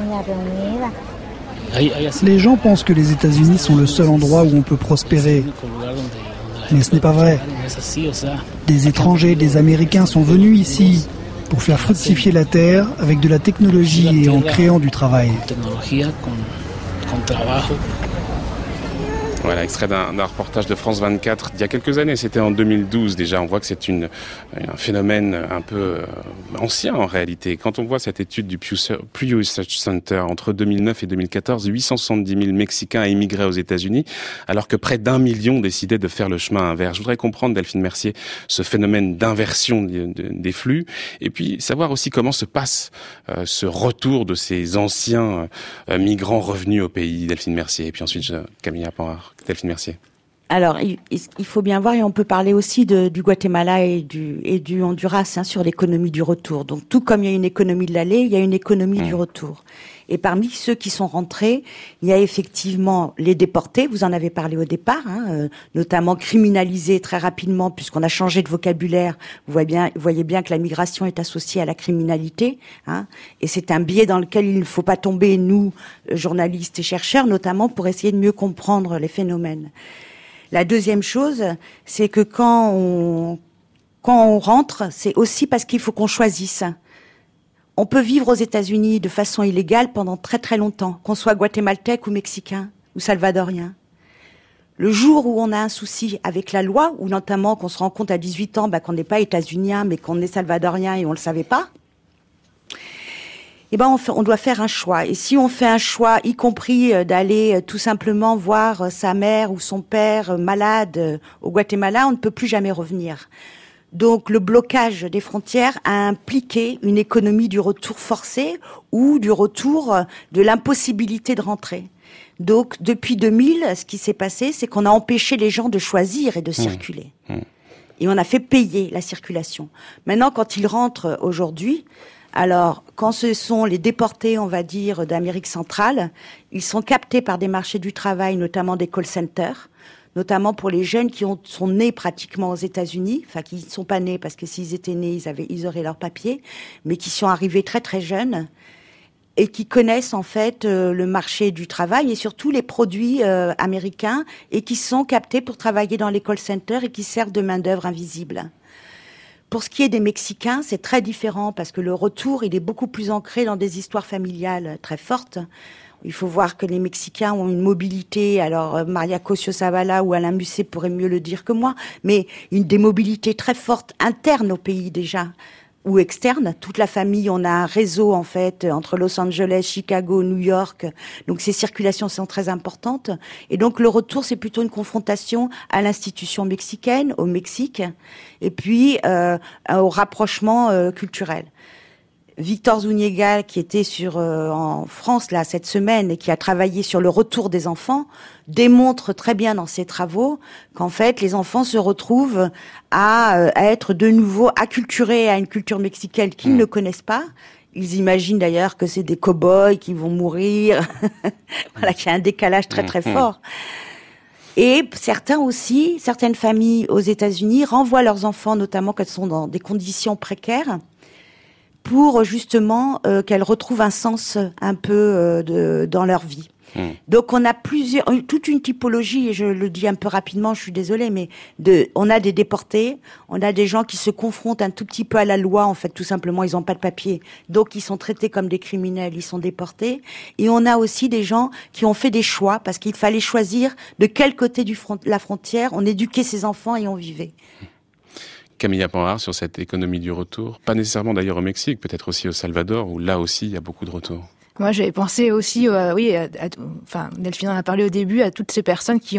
Les gens pensent que les États-Unis sont le seul endroit où on peut prospérer. Mais ce n'est pas vrai. Des étrangers, des Américains sont venus ici pour faire fructifier la terre avec de la technologie et en créant du travail. Voilà, extrait d'un reportage de France 24 d'il y a quelques années, c'était en 2012 déjà. On voit que c'est un phénomène un peu ancien en réalité. Quand on voit cette étude du Pew Research Center, entre 2009 et 2014, 870 000 Mexicains a immigré aux États-Unis, alors que près d'1 million décidaient de faire le chemin inverse. Je voudrais comprendre, Delphine Mercier, ce phénomène d'inversion des flux, et puis savoir aussi comment se passe ce retour de ces anciens migrants revenus au pays. Delphine Mercier, et puis ensuite Camilla Panhard. Delphine Mercier. Alors, il faut bien voir, et on peut parler aussi du Guatemala et du Honduras sur l'économie du retour. Donc, tout comme il y a une économie de l'aller, il y a une économie du retour. Et parmi ceux qui sont rentrés, il y a effectivement les déportés, vous en avez parlé au départ, notamment criminalisés très rapidement, puisqu'on a changé de vocabulaire. Vous voyez bien que la migration est associée à la criminalité, et c'est un biais dans lequel il ne faut pas tomber, nous, journalistes et chercheurs, notamment pour essayer de mieux comprendre les phénomènes. La deuxième chose, c'est que quand on rentre, c'est aussi parce qu'il faut qu'on choisisse. On peut vivre aux États-Unis de façon illégale pendant très très longtemps, qu'on soit guatémaltèque ou mexicain ou salvadorien. Le jour où on a un souci avec la loi, ou notamment qu'on se rend compte à 18 ans qu'on n'est pas états-unien mais qu'on est salvadorien et on le savait pas, on doit faire un choix. Et si on fait un choix, y compris d'aller tout simplement voir sa mère ou son père malade au Guatemala, on ne peut plus jamais revenir. Donc le blocage des frontières a impliqué une économie du retour forcé ou du retour de l'impossibilité de rentrer. Donc depuis 2000, ce qui s'est passé, c'est qu'on a empêché les gens de choisir et de circuler. Et on a fait payer la circulation. Maintenant, quand ils rentrent aujourd'hui, alors, quand ce sont les déportés, on va dire, d'Amérique centrale, ils sont captés par des marchés du travail, notamment des call centers, notamment pour les jeunes qui sont nés pratiquement aux États-Unis, enfin qui ne sont pas nés parce que s'ils étaient nés, ils auraient leurs papiers, mais qui sont arrivés très très jeunes et qui connaissent en fait le marché du travail et surtout les produits américains et qui sont captés pour travailler dans les call centers et qui servent de main-d'œuvre invisible. Pour ce qui est des Mexicains, c'est très différent parce que le retour, il est beaucoup plus ancré dans des histoires familiales très fortes. Il faut voir que les Mexicains ont une mobilité, alors Maria Cosio-Zavala ou Alain Musset pourraient mieux le dire que moi, mais des mobilités très fortes internes au pays déjà, ou externes. Toute la famille, on a un réseau en fait entre Los Angeles, Chicago, New York. Donc ces circulations sont très importantes. Et donc le retour, c'est plutôt une confrontation à l'institution mexicaine, au Mexique, et puis au rapprochement culturel. Victor Zuniga, qui était en France là cette semaine et qui a travaillé sur le retour des enfants, démontre très bien dans ses travaux qu'en fait les enfants se retrouvent à être de nouveau acculturés à une culture mexicaine qu'ils ne connaissent pas. Ils imaginent d'ailleurs que c'est des cow-boys qui vont mourir, voilà, qu'il y a un décalage très très fort. Et certaines familles aux États-Unis renvoient leurs enfants, notamment quand elles sont dans des conditions précaires, pour justement qu'elles retrouvent un sens un peu dans leur vie. Donc on a toute une typologie, et je le dis un peu rapidement, je suis désolée, mais on a des déportés, on a des gens qui se confrontent un tout petit peu à la loi, en fait, tout simplement, ils n'ont pas de papier, donc ils sont traités comme des criminels, ils sont déportés, et on a aussi des gens qui ont fait des choix, parce qu'il fallait choisir de quel côté la frontière on éduquait ses enfants et on vivait. Camilla Panhard, sur cette économie du retour, pas nécessairement d'ailleurs au Mexique, peut-être aussi au Salvador, où là aussi il y a beaucoup de retours. Moi, j'avais pensé aussi, Delphine en a parlé au début, à toutes ces personnes qui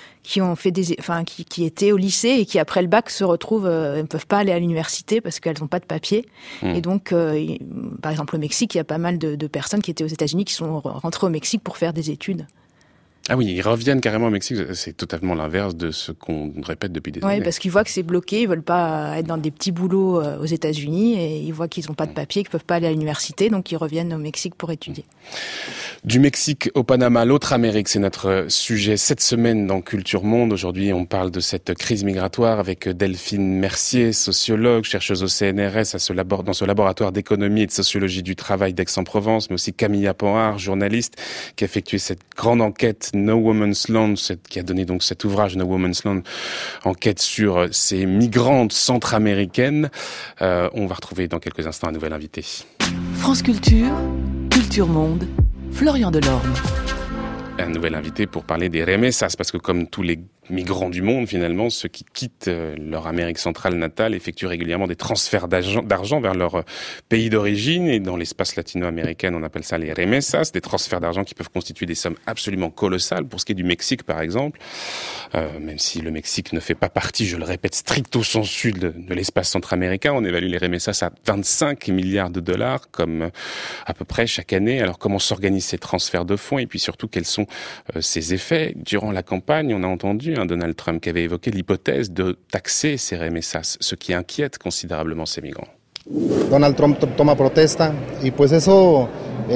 étaient au lycée et qui après le bac se retrouvent, ne peuvent pas aller à l'université parce qu'elles n'ont pas de papier. Et donc, par exemple au Mexique, il y a pas mal de personnes qui étaient aux États-Unis qui sont rentrées au Mexique pour faire des études. Ah oui, ils reviennent carrément au Mexique. C'est totalement l'inverse de ce qu'on répète depuis des années. Oui, parce qu'ils voient que c'est bloqué, ils veulent pas être dans des petits boulots aux États-Unis et ils voient qu'ils n'ont pas de papier, qu'ils peuvent pas aller à l'université, donc ils reviennent au Mexique pour étudier. Du Mexique au Panama, l'autre Amérique, c'est notre sujet cette semaine dans Culture Monde. Aujourd'hui, on parle de cette crise migratoire avec Delphine Mercier, sociologue, chercheuse au CNRS dans ce laboratoire d'économie et de sociologie du travail d'Aix-en-Provence, mais aussi Camilla Panhard, journaliste, qui a effectué cette grande enquête No Woman's Land, qui a donné donc cet ouvrage No Woman's Land, enquête sur ces migrantes centra-américaines. On va retrouver dans quelques instants un nouvel invité. France Culture, Culture Monde, Florian Delorme. un nouvel invité pour parler des remessas, parce que comme tous les migrants du monde, finalement, ceux qui quittent leur Amérique centrale natale effectuent régulièrement des transferts d'argent vers leur pays d'origine. Et dans l'espace latino-américain, on appelle ça les remessas, des transferts d'argent qui peuvent constituer des sommes absolument colossales. Pour ce qui est du Mexique, par exemple, même si le Mexique ne fait pas partie, je le répète, stricto sensu de l'espace centra-américain, on évalue les remessas à 25 milliards de dollars, comme à peu près chaque année. Alors comment s'organisent ces transferts de fonds et puis surtout quels sont ses effets? Durant la campagne, on a entendu Donald Trump qui avait évoqué l'hypothèse de taxer ces remessas, ce qui inquiète considérablement ces migrants. Donald Trump toma protesta y pues eso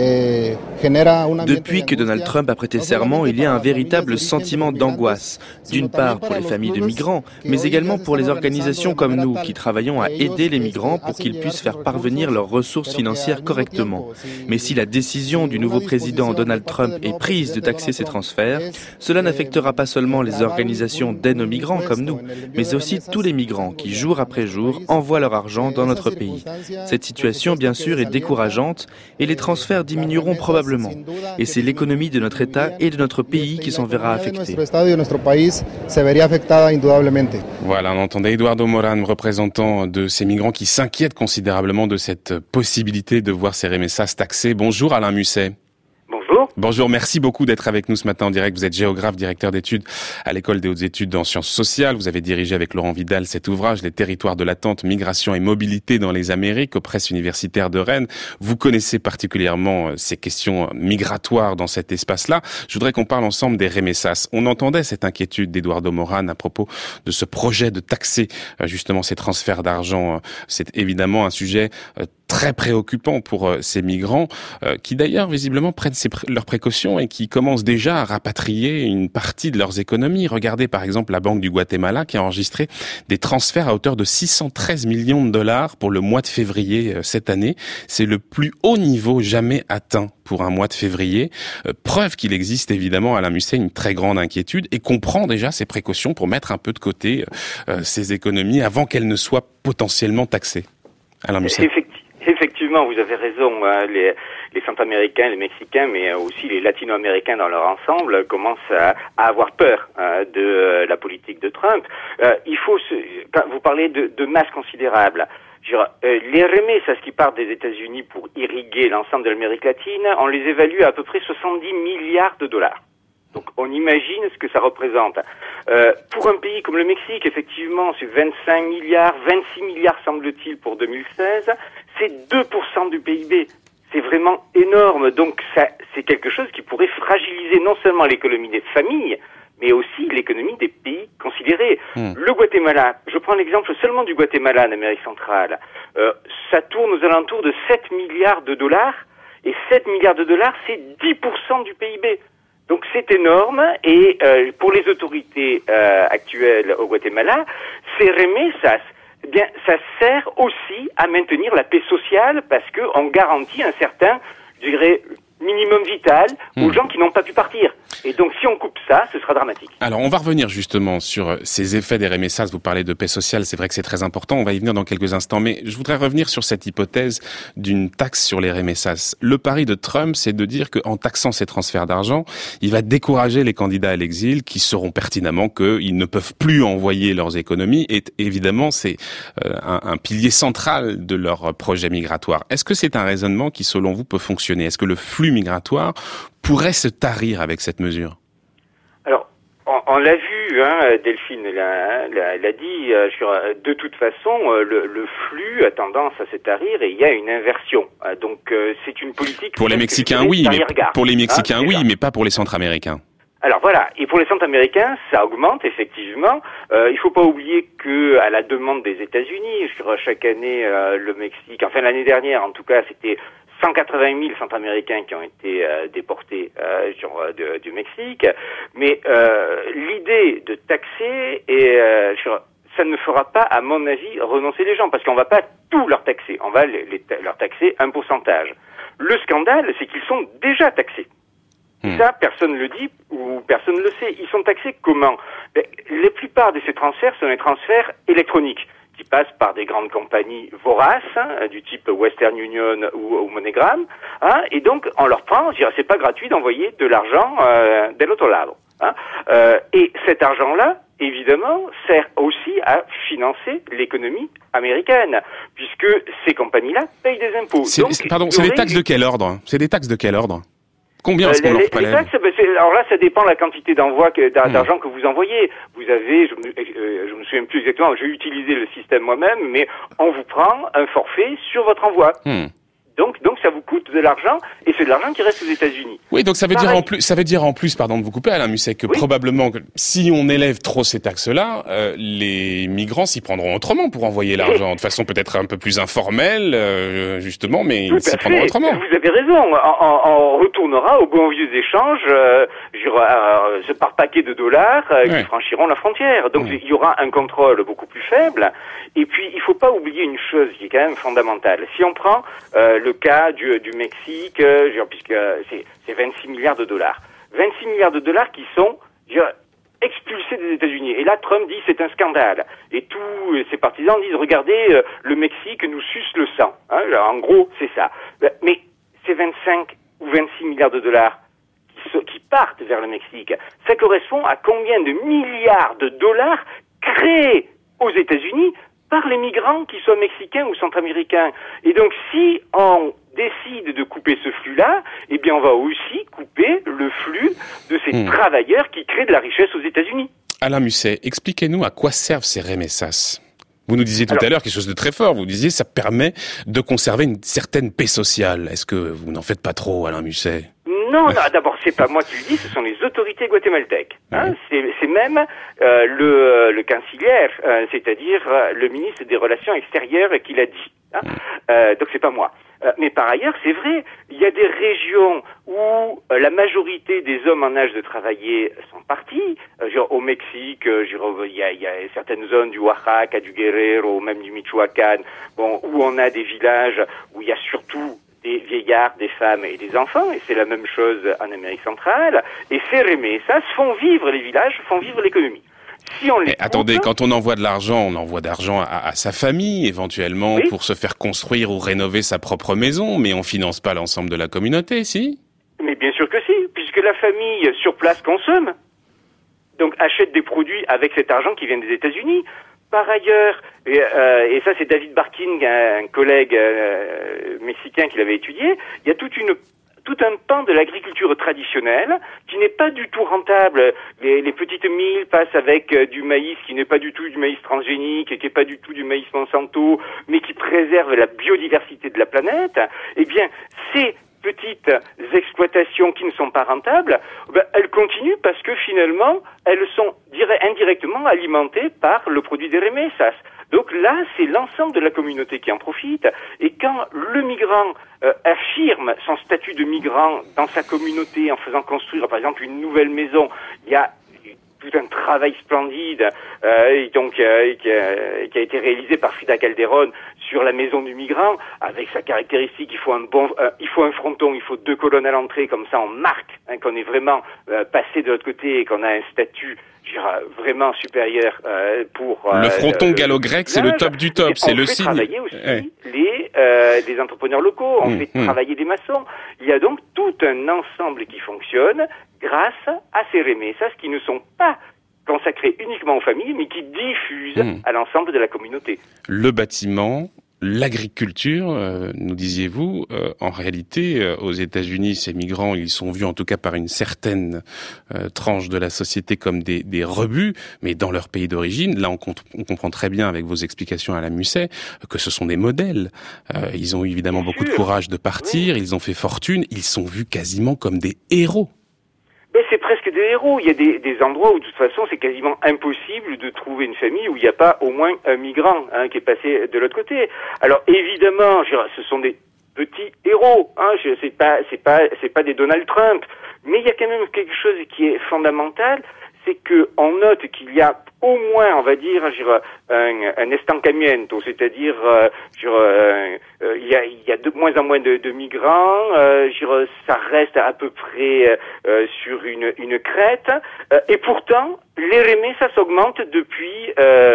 Depuis que Donald Trump a prêté serment, il y a un véritable sentiment d'angoisse. D'une part pour les familles de migrants, mais également pour les organisations comme nous qui travaillons à aider les migrants pour qu'ils puissent faire parvenir leurs ressources financières correctement. Mais si la décision du nouveau président Donald Trump est prise de taxer ces transferts, cela n'affectera pas seulement les organisations d'aide aux migrants comme nous, mais aussi tous les migrants qui, jour après jour, envoient leur argent dans notre pays. Cette situation, bien sûr, est décourageante et les transferts diminueront probablement. Et c'est l'économie de notre État et de notre pays qui s'en verra affectée. Voilà, on entendait Eduardo Moran, représentant de ces migrants qui s'inquiètent considérablement de cette possibilité de voir ces remessas taxés. Bonjour Alain Musset. Bonjour, merci beaucoup d'être avec nous ce matin en direct. Vous êtes géographe, directeur d'études à l'École des hautes études en sciences sociales. Vous avez dirigé avec Laurent Vidal cet ouvrage, Les territoires de l'attente, migration et mobilité dans les Amériques, aux presses universitaires de Rennes. Vous connaissez particulièrement ces questions migratoires dans cet espace-là. Je voudrais qu'on parle ensemble des remessas. On entendait cette inquiétude d'Eduardo Moran à propos de ce projet de taxer justement ces transferts d'argent. C'est évidemment un sujet très préoccupant pour ces migrants qui d'ailleurs visiblement prennent leurs précautions et qui commencent déjà à rapatrier une partie de leurs économies. Regardez par exemple la Banque du Guatemala qui a enregistré des transferts à hauteur de 613 millions de dollars pour le mois de février cette année. C'est le plus haut niveau jamais atteint pour un mois de février. Preuve qu'il existe évidemment, Alain Musset, une très grande inquiétude et qu'on prend déjà ces précautions pour mettre un peu de côté ces économies avant qu'elles ne soient potentiellement taxées. Alain Musset. Effectivement, vous avez raison. Les Centra-Américains, les Mexicains, mais aussi les Latino-Américains dans leur ensemble commencent à avoir peur de la politique de Trump. Quand vous parlez de masse considérable, les remessas qui partent des États-Unis pour irriguer l'ensemble de l'Amérique latine, on les évalue à peu près 70 milliards de dollars. Donc on imagine ce que ça représente. Pour un pays comme le Mexique, effectivement, c'est 25 milliards, 26 milliards semble-t-il pour 2016, c'est 2% du PIB. C'est vraiment énorme. Donc ça, c'est quelque chose qui pourrait fragiliser non seulement l'économie des familles, mais aussi l'économie des pays considérés. Le Guatemala, je prends l'exemple seulement du Guatemala en Amérique centrale, ça tourne aux alentours de 7 milliards de dollars, et 7 milliards de dollars, c'est 10% du PIB. Donc c'est énorme et pour les autorités actuelles au Guatemala, ces remessas, eh bien, ça sert aussi à maintenir la paix sociale parce que on garantit un certain, je dirais, minimum vital aux gens qui n'ont pas pu partir. Et donc, si on coupe ça, ce sera dramatique. Alors, on va revenir justement sur ces effets des remessas. Vous parlez de paix sociale, c'est vrai que c'est très important. On va y venir dans quelques instants. Mais je voudrais revenir sur cette hypothèse d'une taxe sur les remessas. Le pari de Trump, c'est de dire qu'en taxant ces transferts d'argent, il va décourager les candidats à l'exil qui sauront pertinemment qu'ils ne peuvent plus envoyer leurs économies. Et évidemment, c'est un pilier central de leur projet migratoire. Est-ce que c'est un raisonnement qui, selon vous, peut fonctionner? Est-ce que le flux migratoire pourrait se tarir avec cette mesure? Alors, on l'a vu, Delphine l'a dit, de toute façon, le flux a tendance à se tarir et il y a une inversion. Donc, c'est une politique... Pour les Mexicains, oui, mais pour les Mexicains, oui, mais pas pour les Centra-Américains. Alors voilà, et pour les Centra-Américains, ça augmente effectivement. Il faut pas oublier que à la demande des États-Unis, chaque année, le Mexique, enfin l'année dernière en tout cas, c'était 180 000 Centra-Américains qui ont été déportés du Mexique. Mais l'idée de taxer, ça ne fera pas, à mon avis, renoncer les gens, parce qu'on va pas tout leur taxer. On va leur taxer un pourcentage. Le scandale, c'est qu'ils sont déjà taxés. Ça, personne ne le dit ou personne ne le sait. Ils sont taxés comment? La plupart de ces transferts sont des transferts électroniques, qui passe par des grandes compagnies voraces, du type Western Union ou MoneyGram, et donc on leur prend, je dirais, c'est pas gratuit d'envoyer de l'argent del otro lado. Et cet argent-là, évidemment, sert aussi à financer l'économie américaine, puisque ces compagnies-là payent des impôts. C'est des taxes de quel ordre ? C'est des taxes de quel ordre ? Combien est-ce qu'on leur prélève ? Les taxes, alors là, ça dépend de la quantité d'argent que vous envoyez. Vous avez, je me souviens plus exactement, j'ai utilisé le système moi-même, mais on vous prend un forfait sur votre envoi. Donc ça vous coûte de l'argent, et c'est de l'argent qui reste aux États-Unis. Oui, donc ça veut dire en plus, pardon de vous couper, Alain Musset, que probablement, si on élève trop ces taxes-là, les migrants s'y prendront autrement pour envoyer l'argent, de façon peut-être un peu plus informelle, justement, mais ils s'y prendront autrement. Vous avez raison, on retournera aux bons vieux échanges, par paquet de dollars qui franchiront la frontière. Donc il y aura un contrôle beaucoup plus faible. Et puis il faut pas oublier une chose qui est quand même fondamentale. Si on prend le cas du Mexique, puisque c'est 26 milliards de dollars. 26 milliards de dollars qui sont expulsés des États-Unis. Et là, Trump dit c'est un scandale. Et tous ses partisans disent regardez, le Mexique nous suce le sang. En gros, c'est ça. Mais ces 25 ou 26 milliards de dollars qui partent vers le Mexique, ça correspond à combien de milliards de dollars créés aux États-Unis par les migrants, qu'ils soient mexicains ou centra-américains. Et donc, si on décide de couper ce flux-là, eh bien, on va aussi couper le flux de ces travailleurs qui créent de la richesse aux États-Unis. Alain Musset, expliquez-nous à quoi servent ces remessas. Vous nous disiez tout à l'heure quelque chose de très fort. Vous disiez ça permet de conserver une certaine paix sociale. Est-ce que vous n'en faites pas trop, Alain Musset ? Non, d'abord, c'est pas moi qui le dis, ce sont les autorités guatémaltèques. C'est même le cancilière, c'est-à-dire le ministre des Relations extérieures qui l'a dit. Donc c'est pas moi. Mais par ailleurs, c'est vrai, il y a des régions où la majorité des hommes en âge de travailler sont partis. Au Mexique, il y a certaines zones du Oaxaca, du Guerrero, même du Michoacán, où on a des villages où il y a surtout des vieillards, des femmes et des enfants, et c'est la même chose en Amérique centrale. Et ces remessas font vivre les villages, font vivre l'économie. Si on les attendez, quand on envoie de l'argent, on envoie d'argent à sa famille, éventuellement, pour se faire construire ou rénover sa propre maison, mais on finance pas l'ensemble de la communauté, si ? Mais bien sûr que si, puisque la famille sur place consomme, donc achète des produits avec cet argent qui vient des États-Unis. Par ailleurs, et ça c'est David Barkin, un collègue mexicain qui l'avait étudié, il y a tout un pan de l'agriculture traditionnelle qui n'est pas du tout rentable. Les petites milles passent avec du maïs qui n'est pas du tout du maïs transgénique, qui n'est pas du tout du maïs Monsanto, mais qui préserve la biodiversité de la planète. Eh bien, ces petites exploitations qui ne sont pas rentables, elles continuent parce que finalement, elles sont indirectement alimentées par le produit des remessas. Donc là, c'est l'ensemble de la communauté qui en profite. Et quand le migrant affirme son statut de migrant dans sa communauté en faisant construire, par exemple, une nouvelle maison, il y a tout un travail splendide qui a été réalisé par Frida Calderón sur la maison du migrant, avec sa caractéristique, il faut un fronton, il faut 2 colonnes à l'entrée, comme ça on marque qu'on est vraiment passé de l'autre côté et qu'on a un statut vraiment supérieur pour le fronton gallo-grec, c'est le top du top, c'est le signe. On fait travailler aussi les entrepreneurs locaux, on fait travailler des maçons. Il y a donc tout un ensemble qui fonctionne grâce à ces remessas qui ne sont pas consacrés uniquement aux familles, mais qui diffusent à l'ensemble de la communauté. Le bâtiment, l'agriculture, nous disiez-vous, en réalité, aux États-Unis, ces migrants, ils sont vus en tout cas par une certaine tranche de la société comme des rebuts, mais dans leur pays d'origine, là on comprend très bien avec vos explications à la Musset que ce sont des modèles. Ils ont eu évidemment beaucoup de courage de partir, ils ont fait fortune, ils sont vus quasiment comme des héros. Mais c'est presque des héros. Il y a des endroits où, de toute façon, c'est quasiment impossible de trouver une famille où il n'y a pas au moins un migrant qui est passé de l'autre côté. Alors, évidemment, ce sont des petits héros. C'est pas des Donald Trump. Mais il y a quand même quelque chose qui est fondamental, c'est que on note qu'il y a au moins, on va dire, un estancamiento, c'est-à-dire, il y a de moins en moins de migrants. Ça reste à peu près sur une crête. Et pourtant, les remessas s'augmentent depuis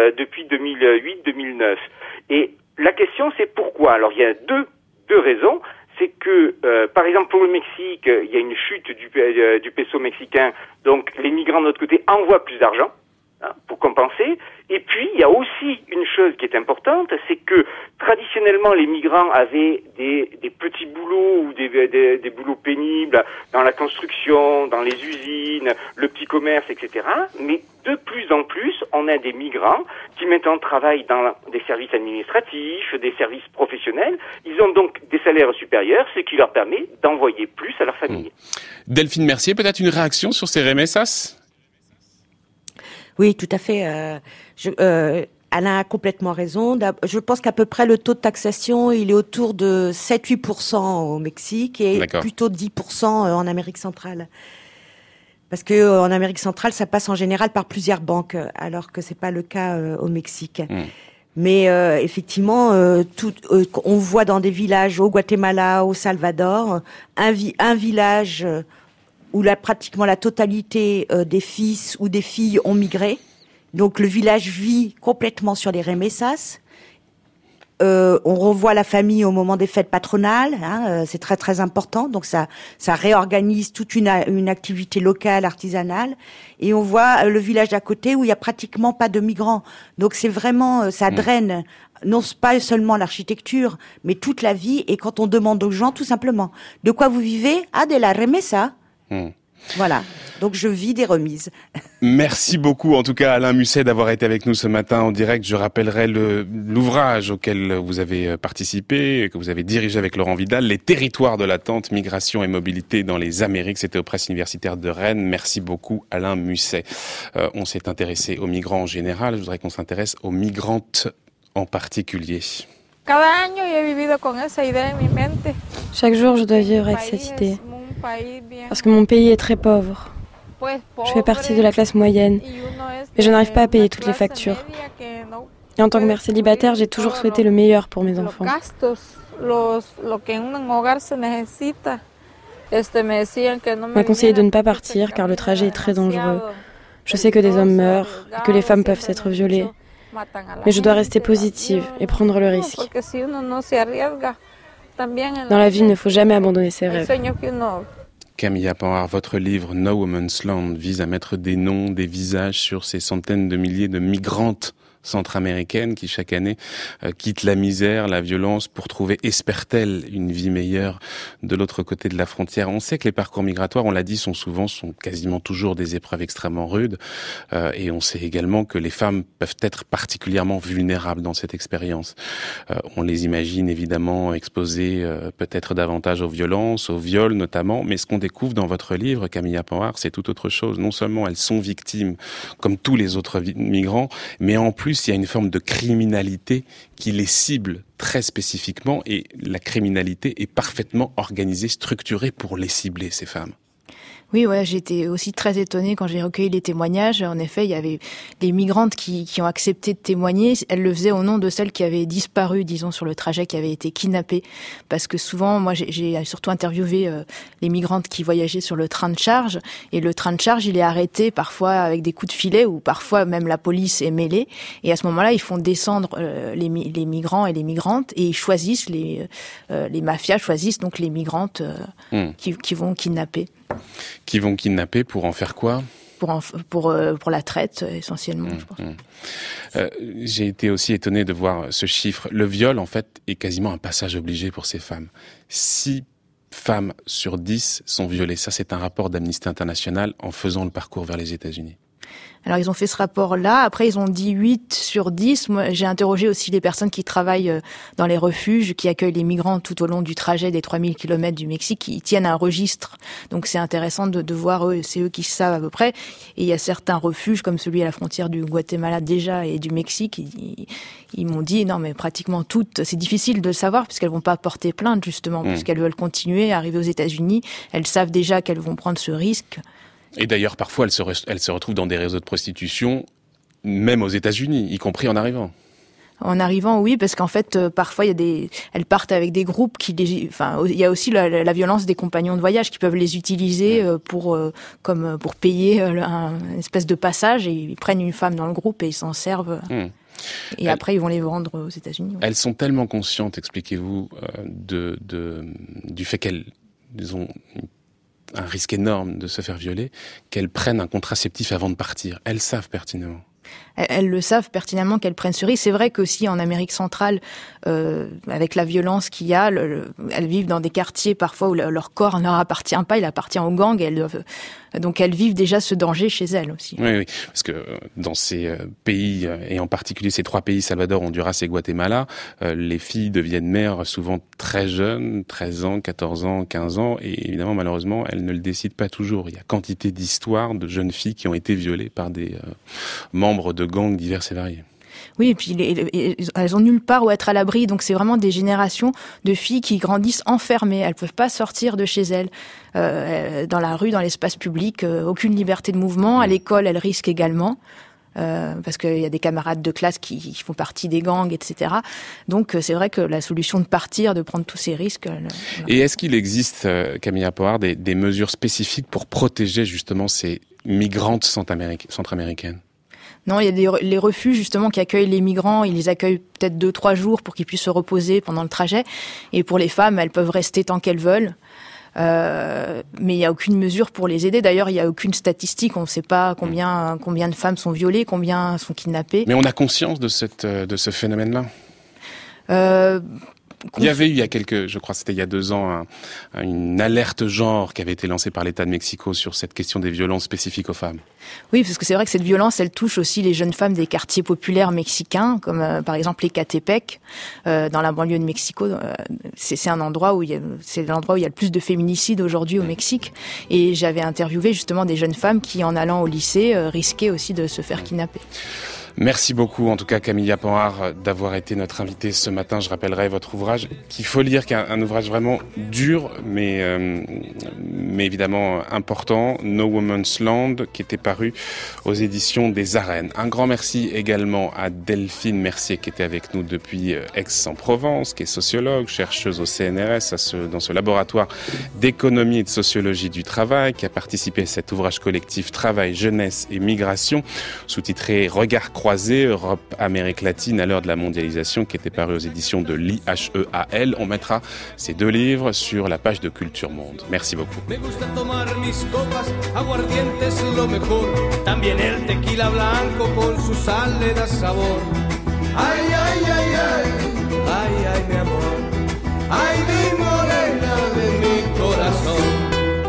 2008-2009. Et la question, c'est pourquoi. Alors, il y a deux raisons. C'est que, par exemple, pour le Mexique, il y a une chute du peso mexicain, donc les migrants de notre côté envoient plus d'argent pour compenser. Et puis, il y a aussi une chose qui est importante, c'est que traditionnellement, les migrants avaient des petits boulots ou des boulots pénibles dans la construction, dans les usines, le petit commerce, etc. Mais de plus en plus, on a des migrants qui maintenant travaillent dans des services administratifs, des services professionnels. Ils ont donc des salaires supérieurs, ce qui leur permet d'envoyer plus à leur famille. Delphine Mercier, peut-être une réaction sur ces remessas ? Oui, tout à fait. Alain a complètement raison. Je pense qu'à peu près le taux de taxation, il est autour de 7-8% au Mexique et plutôt 10% en Amérique centrale. Parce que en Amérique centrale, ça passe en général par plusieurs banques, alors que c'est pas le cas au Mexique. Mais effectivement, on voit dans des villages au Guatemala, au Salvador, un village où pratiquement la totalité des fils ou des filles ont migré. Donc le village vit complètement sur les remessas. On revoit la famille au moment des fêtes patronales, c'est très très important. Donc ça réorganise toute une activité locale, artisanale. Et on voit le village d'à côté où il y a pratiquement pas de migrants. Donc c'est vraiment, ça draine non pas seulement l'architecture, mais toute la vie. Et quand on demande aux gens, tout simplement, de quoi vous vivez ? Ah, de la remessa. Voilà, donc je vis des remises. Merci beaucoup en tout cas Alain Musset d'avoir été avec nous ce matin en direct. Je rappellerai l'ouvrage auquel vous avez participé, que vous avez dirigé avec Laurent Vidal, Les territoires de l'attente, migration et mobilité dans les Amériques. C'était aux Presses universitaires de Rennes. Merci beaucoup Alain Musset. On s'est intéressé aux migrants en général, je voudrais qu'on s'intéresse aux migrantes en particulier. Chaque jour, je dois vivre avec cette idée. Parce que mon pays est très pauvre. Je fais partie de la classe moyenne, mais je n'arrive pas à payer toutes les factures. Et en tant que mère célibataire, j'ai toujours souhaité le meilleur pour mes enfants. On m'a conseillé de ne pas partir car le trajet est très dangereux. Je sais que des hommes meurent et que les femmes peuvent être violées. Mais je dois rester positive et prendre le risque. Dans la vie, il ne faut jamais abandonner ses rêves. Camilla Panhard, votre livre No Woman's Land vise à mettre des noms, des visages sur ces centaines de milliers de migrantes centra-américaines qui chaque année quittent la misère, la violence pour trouver, espère-t-elle, une vie meilleure de l'autre côté de la frontière. On sait que les parcours migratoires, on l'a dit, sont quasiment toujours des épreuves extrêmement rudes et on sait également que les femmes peuvent être particulièrement vulnérables dans cette expérience. On les imagine évidemment exposées peut-être davantage aux violences, aux viols notamment, mais ce qu'on découvre dans votre livre, Camilla Panhard, c'est tout autre chose. Non seulement elles sont victimes comme tous les autres migrants, mais en plus il y a une forme de criminalité qui les cible très spécifiquement et la criminalité est parfaitement organisée, structurée pour les cibler, ces femmes. Oui, ouais, j'étais aussi très étonnée quand j'ai recueilli les témoignages. En effet, il y avait des migrantes qui ont accepté de témoigner. Elles le faisaient au nom de celles qui avaient disparu, disons, sur le trajet, qui avaient été kidnappées. Parce que souvent, moi, j'ai surtout interviewé les migrantes qui voyageaient sur le train de charge. Et le train de charge, il est arrêté parfois avec des coups de filet ou parfois même la police est mêlée. Et à ce moment-là, ils font descendre les migrants et les migrantes et ils choisissent, les mafias choisissent donc les migrantes qui vont kidnapper. Qui vont kidnapper pour en faire quoi ? Pour la traite, essentiellement, je pense. J'ai été aussi étonné de voir ce chiffre. Le viol, en fait, est quasiment un passage obligé pour ces femmes. 6 femmes sur 10 sont violées. Ça, c'est un rapport d'Amnesty International en faisant le parcours vers les États-Unis. Alors, ils ont fait ce rapport-là. Après, ils ont dit 8 sur 10. Moi, j'ai interrogé aussi les personnes qui travaillent dans les refuges, qui accueillent les migrants tout au long du trajet des 3000 km du Mexique, qui tiennent un registre. Donc, c'est intéressant de voir c'est eux qui savent à peu près. Et il y a certains refuges, comme celui à la frontière du Guatemala déjà et du Mexique, ils m'ont dit, non, mais pratiquement toutes, c'est difficile de le savoir, puisqu'elles vont pas porter plainte, justement, puisqu'elles veulent continuer à arriver aux États-Unis. Elles savent déjà qu'elles vont prendre ce risque. Et d'ailleurs, parfois, elle se retrouve dans des réseaux de prostitution, même aux États-Unis, y compris en arrivant. En arrivant, oui, parce qu'en fait, parfois, elles partent avec des groupes il y a aussi la violence des compagnons de voyage qui peuvent les utiliser pour payer une espèce de passage, et ils prennent une femme dans le groupe et ils s'en servent. Et après, ils vont les vendre aux États-Unis. Ouais. Elles sont tellement conscientes, expliquez-vous, du fait qu'elles ont un risque énorme de se faire violer, qu'elles prennent un contraceptif avant de partir. Elles savent pertinemment. Elles le savent pertinemment qu'elles prennent ce risque. C'est vrai qu'aussi en Amérique centrale, avec la violence qu'il y a, elles vivent dans des quartiers parfois où leur corps ne leur appartient pas, il appartient aux gangs. Donc elles vivent déjà ce danger chez elles aussi. Oui, parce que dans ces pays, et en particulier ces 3 pays, Salvador, Honduras et Guatemala, les filles deviennent mères souvent très jeunes, 13 ans, 14 ans, 15 ans, et évidemment, malheureusement, elles ne le décident pas toujours. Il y a quantité d'histoires de jeunes filles qui ont été violées par des membres de gangs divers et variés. Oui, et puis elles ont nulle part où être à l'abri, donc c'est vraiment des générations de filles qui grandissent enfermées. Elles peuvent pas sortir de chez elles, dans la rue, dans l'espace public, aucune liberté de mouvement. À l'école, elles risquent également. Parce qu'il y a des camarades de classe qui font partie des gangs, etc. Donc c'est vrai que la solution de partir, de prendre tous ces risques... Et est-ce qu'il existe, Camilla Poar, des mesures spécifiques pour protéger justement ces migrantes centra-américaines ? Non, il y a les refuges justement qui accueillent les migrants. Ils les accueillent peut-être 2-3 jours pour qu'ils puissent se reposer pendant le trajet. Et pour les femmes, elles peuvent rester tant qu'elles veulent. Mais il n'y a aucune mesure pour les aider. D'ailleurs, il n'y a aucune statistique. On ne sait pas combien de femmes sont violées, combien sont kidnappées. Mais on a conscience de ce phénomène-là. Il y avait eu, je crois que c'était il y a 2 ans, une alerte genre qui avait été lancée par l'État de Mexico sur cette question des violences spécifiques aux femmes. Oui, parce que c'est vrai que cette violence, elle touche aussi les jeunes femmes des quartiers populaires mexicains, comme par exemple Ecatepec, dans la banlieue de Mexico. C'est l'endroit où il y a le plus de féminicides aujourd'hui au Mexique. Et j'avais interviewé justement des jeunes femmes qui, en allant au lycée, risquaient aussi de se faire kidnapper. Merci beaucoup, en tout cas, Camilla Poar, d'avoir été notre invitée ce matin. Je rappellerai votre ouvrage, qu'il faut lire, qui est un ouvrage vraiment dur, mais évidemment important, No Woman's Land, qui était paru aux éditions des Arènes. Un grand merci également à Delphine Mercier, qui était avec nous depuis Aix-en-Provence, qui est sociologue, chercheuse au CNRS, dans ce laboratoire d'économie et de sociologie du travail, qui a participé à cet ouvrage collectif Travail, jeunesse et migration, sous-titré Regard croisé, Europe, Amérique latine à l'heure de la mondialisation, qui était paru aux éditions de l'IHEAL. On mettra ces 2 livres sur la page de Culture Monde. Merci beaucoup. Me gusta tomar mis copas, aguardiente es lo mejor. También el tequila blanco con su sal le da sabor. Ay, ay, ay, ay, ay, ay, mi amor. Ay, mi morena de mi corazón.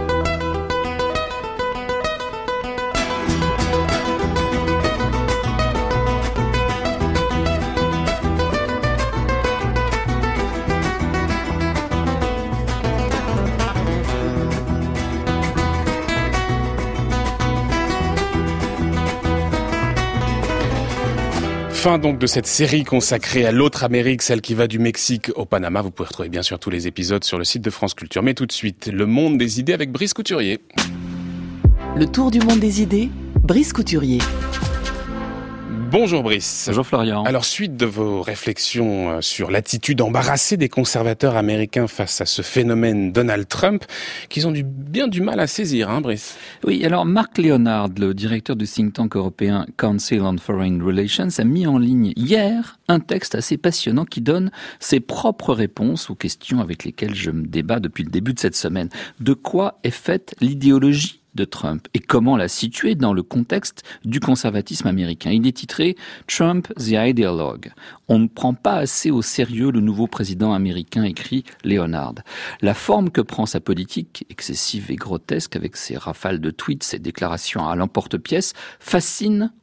Fin donc de cette série consacrée à l'autre Amérique, celle qui va du Mexique au Panama. Vous pouvez retrouver bien sûr tous les épisodes sur le site de France Culture. Mais tout de suite, le monde des idées avec Brice Couturier. Le tour du monde des idées, Brice Couturier. Bonjour Brice. Bonjour Florian. Alors, suite de vos réflexions sur l'attitude embarrassée des conservateurs américains face à ce phénomène Donald Trump, qu'ils ont bien du mal à saisir, hein Brice? Oui, alors Marc Leonard, le directeur du think tank européen Council on Foreign Relations, a mis en ligne hier un texte assez passionnant qui donne ses propres réponses aux questions avec lesquelles je me débat depuis le début de cette semaine. De quoi est faite l'idéologie de Trump et comment la situer dans le contexte du conservatisme américain. Il est titré « Trump, the Ideologue ». On ne prend pas assez au sérieux le nouveau président américain, écrit Leonard. La forme que prend sa politique, excessive et grotesque avec ses rafales de tweets, ses déclarations à l'emporte-pièce, fascine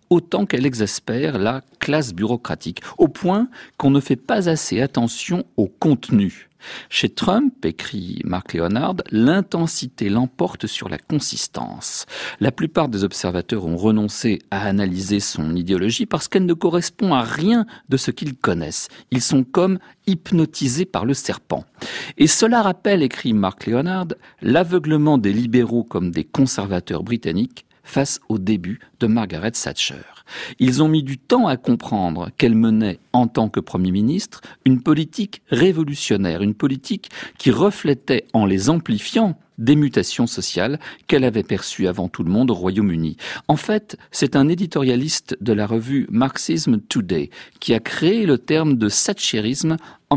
autant qu'elle exaspère la classe bureaucratique, au point qu'on ne fait pas assez attention au contenu. Chez Trump, écrit Mark Leonard, l'intensité l'emporte sur la consistance. La plupart des observateurs ont renoncé à analyser son idéologie parce qu'elle ne correspond à rien de ce qu'ils connaissent. Ils sont comme hypnotisés par le serpent. Et cela rappelle, écrit Mark Leonard, l'aveuglement des libéraux comme des conservateurs britanniques face au début de Margaret Thatcher. Ils ont mis du temps à comprendre qu'elle menait, en tant que Premier ministre, une politique révolutionnaire, une politique qui reflétait, en les amplifiant, des mutations sociales qu'elle avait perçues avant tout le monde au Royaume-Uni. En fait, c'est un éditorialiste de la revue Marxism Today qui a créé le terme de thatcherisme en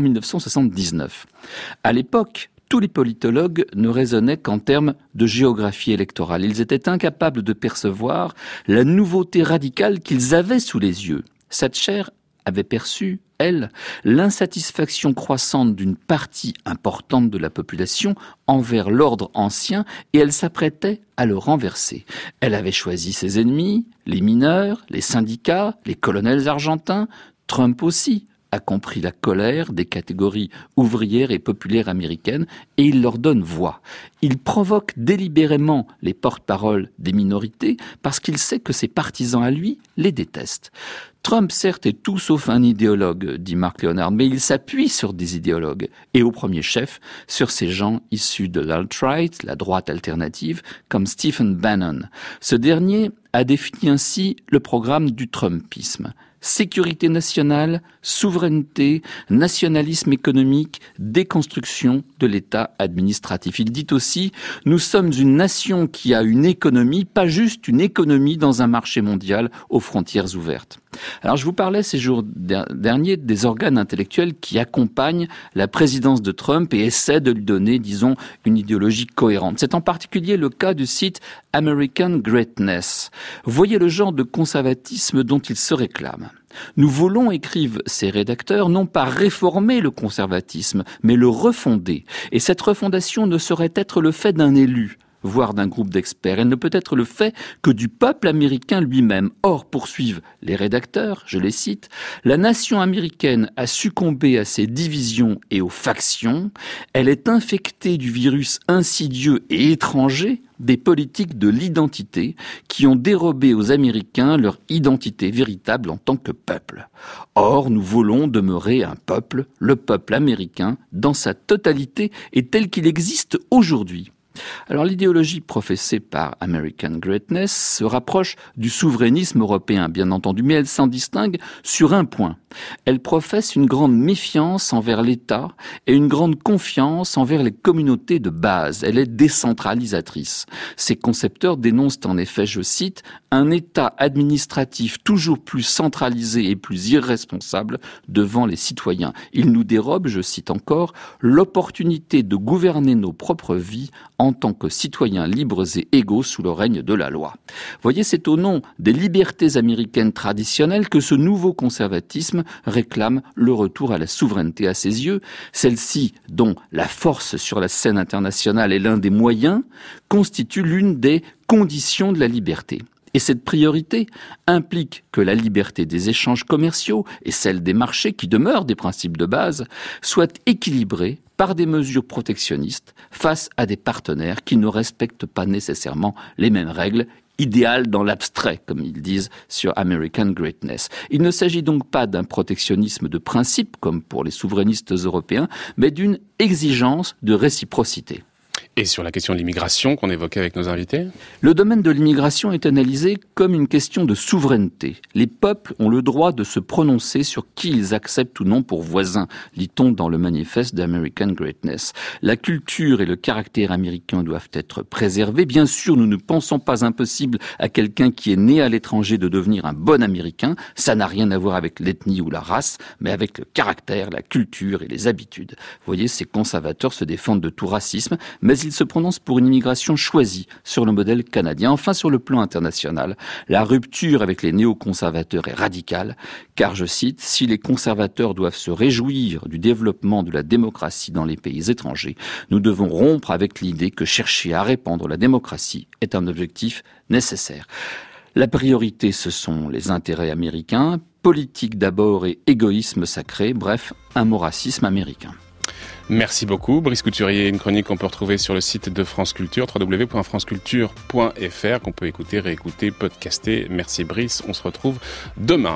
1979. À l'époque, tous les politologues ne raisonnaient qu'en termes de géographie électorale. Ils étaient incapables de percevoir la nouveauté radicale qu'ils avaient sous les yeux. Thatcher avait perçu, elle, l'insatisfaction croissante d'une partie importante de la population envers l'ordre ancien et elle s'apprêtait à le renverser. Elle avait choisi ses ennemis, les mineurs, les syndicats, les colonels argentins, Trump aussi a compris la colère des catégories ouvrières et populaires américaines et il leur donne voix. Il provoque délibérément les porte-paroles des minorités parce qu'il sait que ses partisans à lui les détestent. Trump, certes, est tout sauf un idéologue, dit Mark Leonard, mais il s'appuie sur des idéologues, et au premier chef, sur ces gens issus de l'alt-right, la droite alternative, comme Stephen Bannon. Ce dernier a défini ainsi le programme du Trumpisme. Sécurité nationale, souveraineté, nationalisme économique, déconstruction de l'État administratif. Il dit aussi, nous sommes une nation qui a une économie, pas juste une économie dans un marché mondial aux frontières ouvertes. Alors je vous parlais ces jours derniers des organes intellectuels qui accompagnent la présidence de Trump et essaient de lui donner, disons, une idéologie cohérente. C'est en particulier le cas du site American Greatness. Voyez le genre de conservatisme dont il se réclame. Nous voulons, écrivent ces rédacteurs, non pas réformer le conservatisme, mais le refonder. Et cette refondation ne saurait être le fait d'un élu, voire d'un groupe d'experts. Elle ne peut être le fait que du peuple américain lui-même. Or, poursuivent les rédacteurs, je les cite, la nation américaine a succombé à ses divisions et aux factions. Elle est infectée du virus insidieux et étranger des politiques de l'identité qui ont dérobé aux Américains leur identité véritable en tant que peuple. Or, nous voulons demeurer un peuple, le peuple américain, dans sa totalité et tel qu'il existe aujourd'hui. Alors l'idéologie professée par American Greatness se rapproche du souverainisme européen, bien entendu, mais elle s'en distingue sur un point. Elle professe une grande méfiance envers l'État et une grande confiance envers les communautés de base. Elle est décentralisatrice. Ses concepteurs dénoncent en effet, je cite, un État administratif toujours plus centralisé et plus irresponsable devant les citoyens. Il nous dérobe, je cite encore, l'opportunité de gouverner nos propres vies en tant que citoyens libres et égaux sous le règne de la loi. Voyez, c'est au nom des libertés américaines traditionnelles que ce nouveau conservatisme réclame le retour à la souveraineté à ses yeux. Celle-ci, dont la force sur la scène internationale est l'un des moyens, constitue l'une des conditions de la liberté. Et cette priorité implique que la liberté des échanges commerciaux et celle des marchés, qui demeurent des principes de base, soient équilibrées par des mesures protectionnistes face à des partenaires qui ne respectent pas nécessairement les mêmes règles, idéales dans l'abstrait, comme ils disent sur American Greatness. Il ne s'agit donc pas d'un protectionnisme de principe, comme pour les souverainistes européens, mais d'une exigence de réciprocité. Et sur la question de l'immigration qu'on évoquait avec nos invités ? Le domaine de l'immigration est analysé comme une question de souveraineté. Les peuples ont le droit de se prononcer sur qui ils acceptent ou non pour voisins, lit-on dans le manifeste d'American Greatness. La culture et le caractère américain doivent être préservés. Bien sûr, nous ne pensons pas impossible à quelqu'un qui est né à l'étranger de devenir un bon Américain. Ça n'a rien à voir avec l'ethnie ou la race, mais avec le caractère, la culture et les habitudes. Vous voyez, ces conservateurs se défendent de tout racisme, mais ils se prononcent pour une immigration choisie sur le modèle canadien. Enfin, sur le plan international, la rupture avec les néoconservateurs est radicale, car, je cite, « Si les conservateurs doivent se réjouir du développement de la démocratie dans les pays étrangers, nous devons rompre avec l'idée que chercher à répandre la démocratie est un objectif nécessaire. » La priorité, ce sont les intérêts américains, politique d'abord et égoïsme sacré, bref, un mot racisme américain. Merci beaucoup. Brice Couturier, une chronique qu'on peut retrouver sur le site de France Culture, www.franceculture.fr, qu'on peut écouter, réécouter, podcaster. Merci Brice, on se retrouve demain.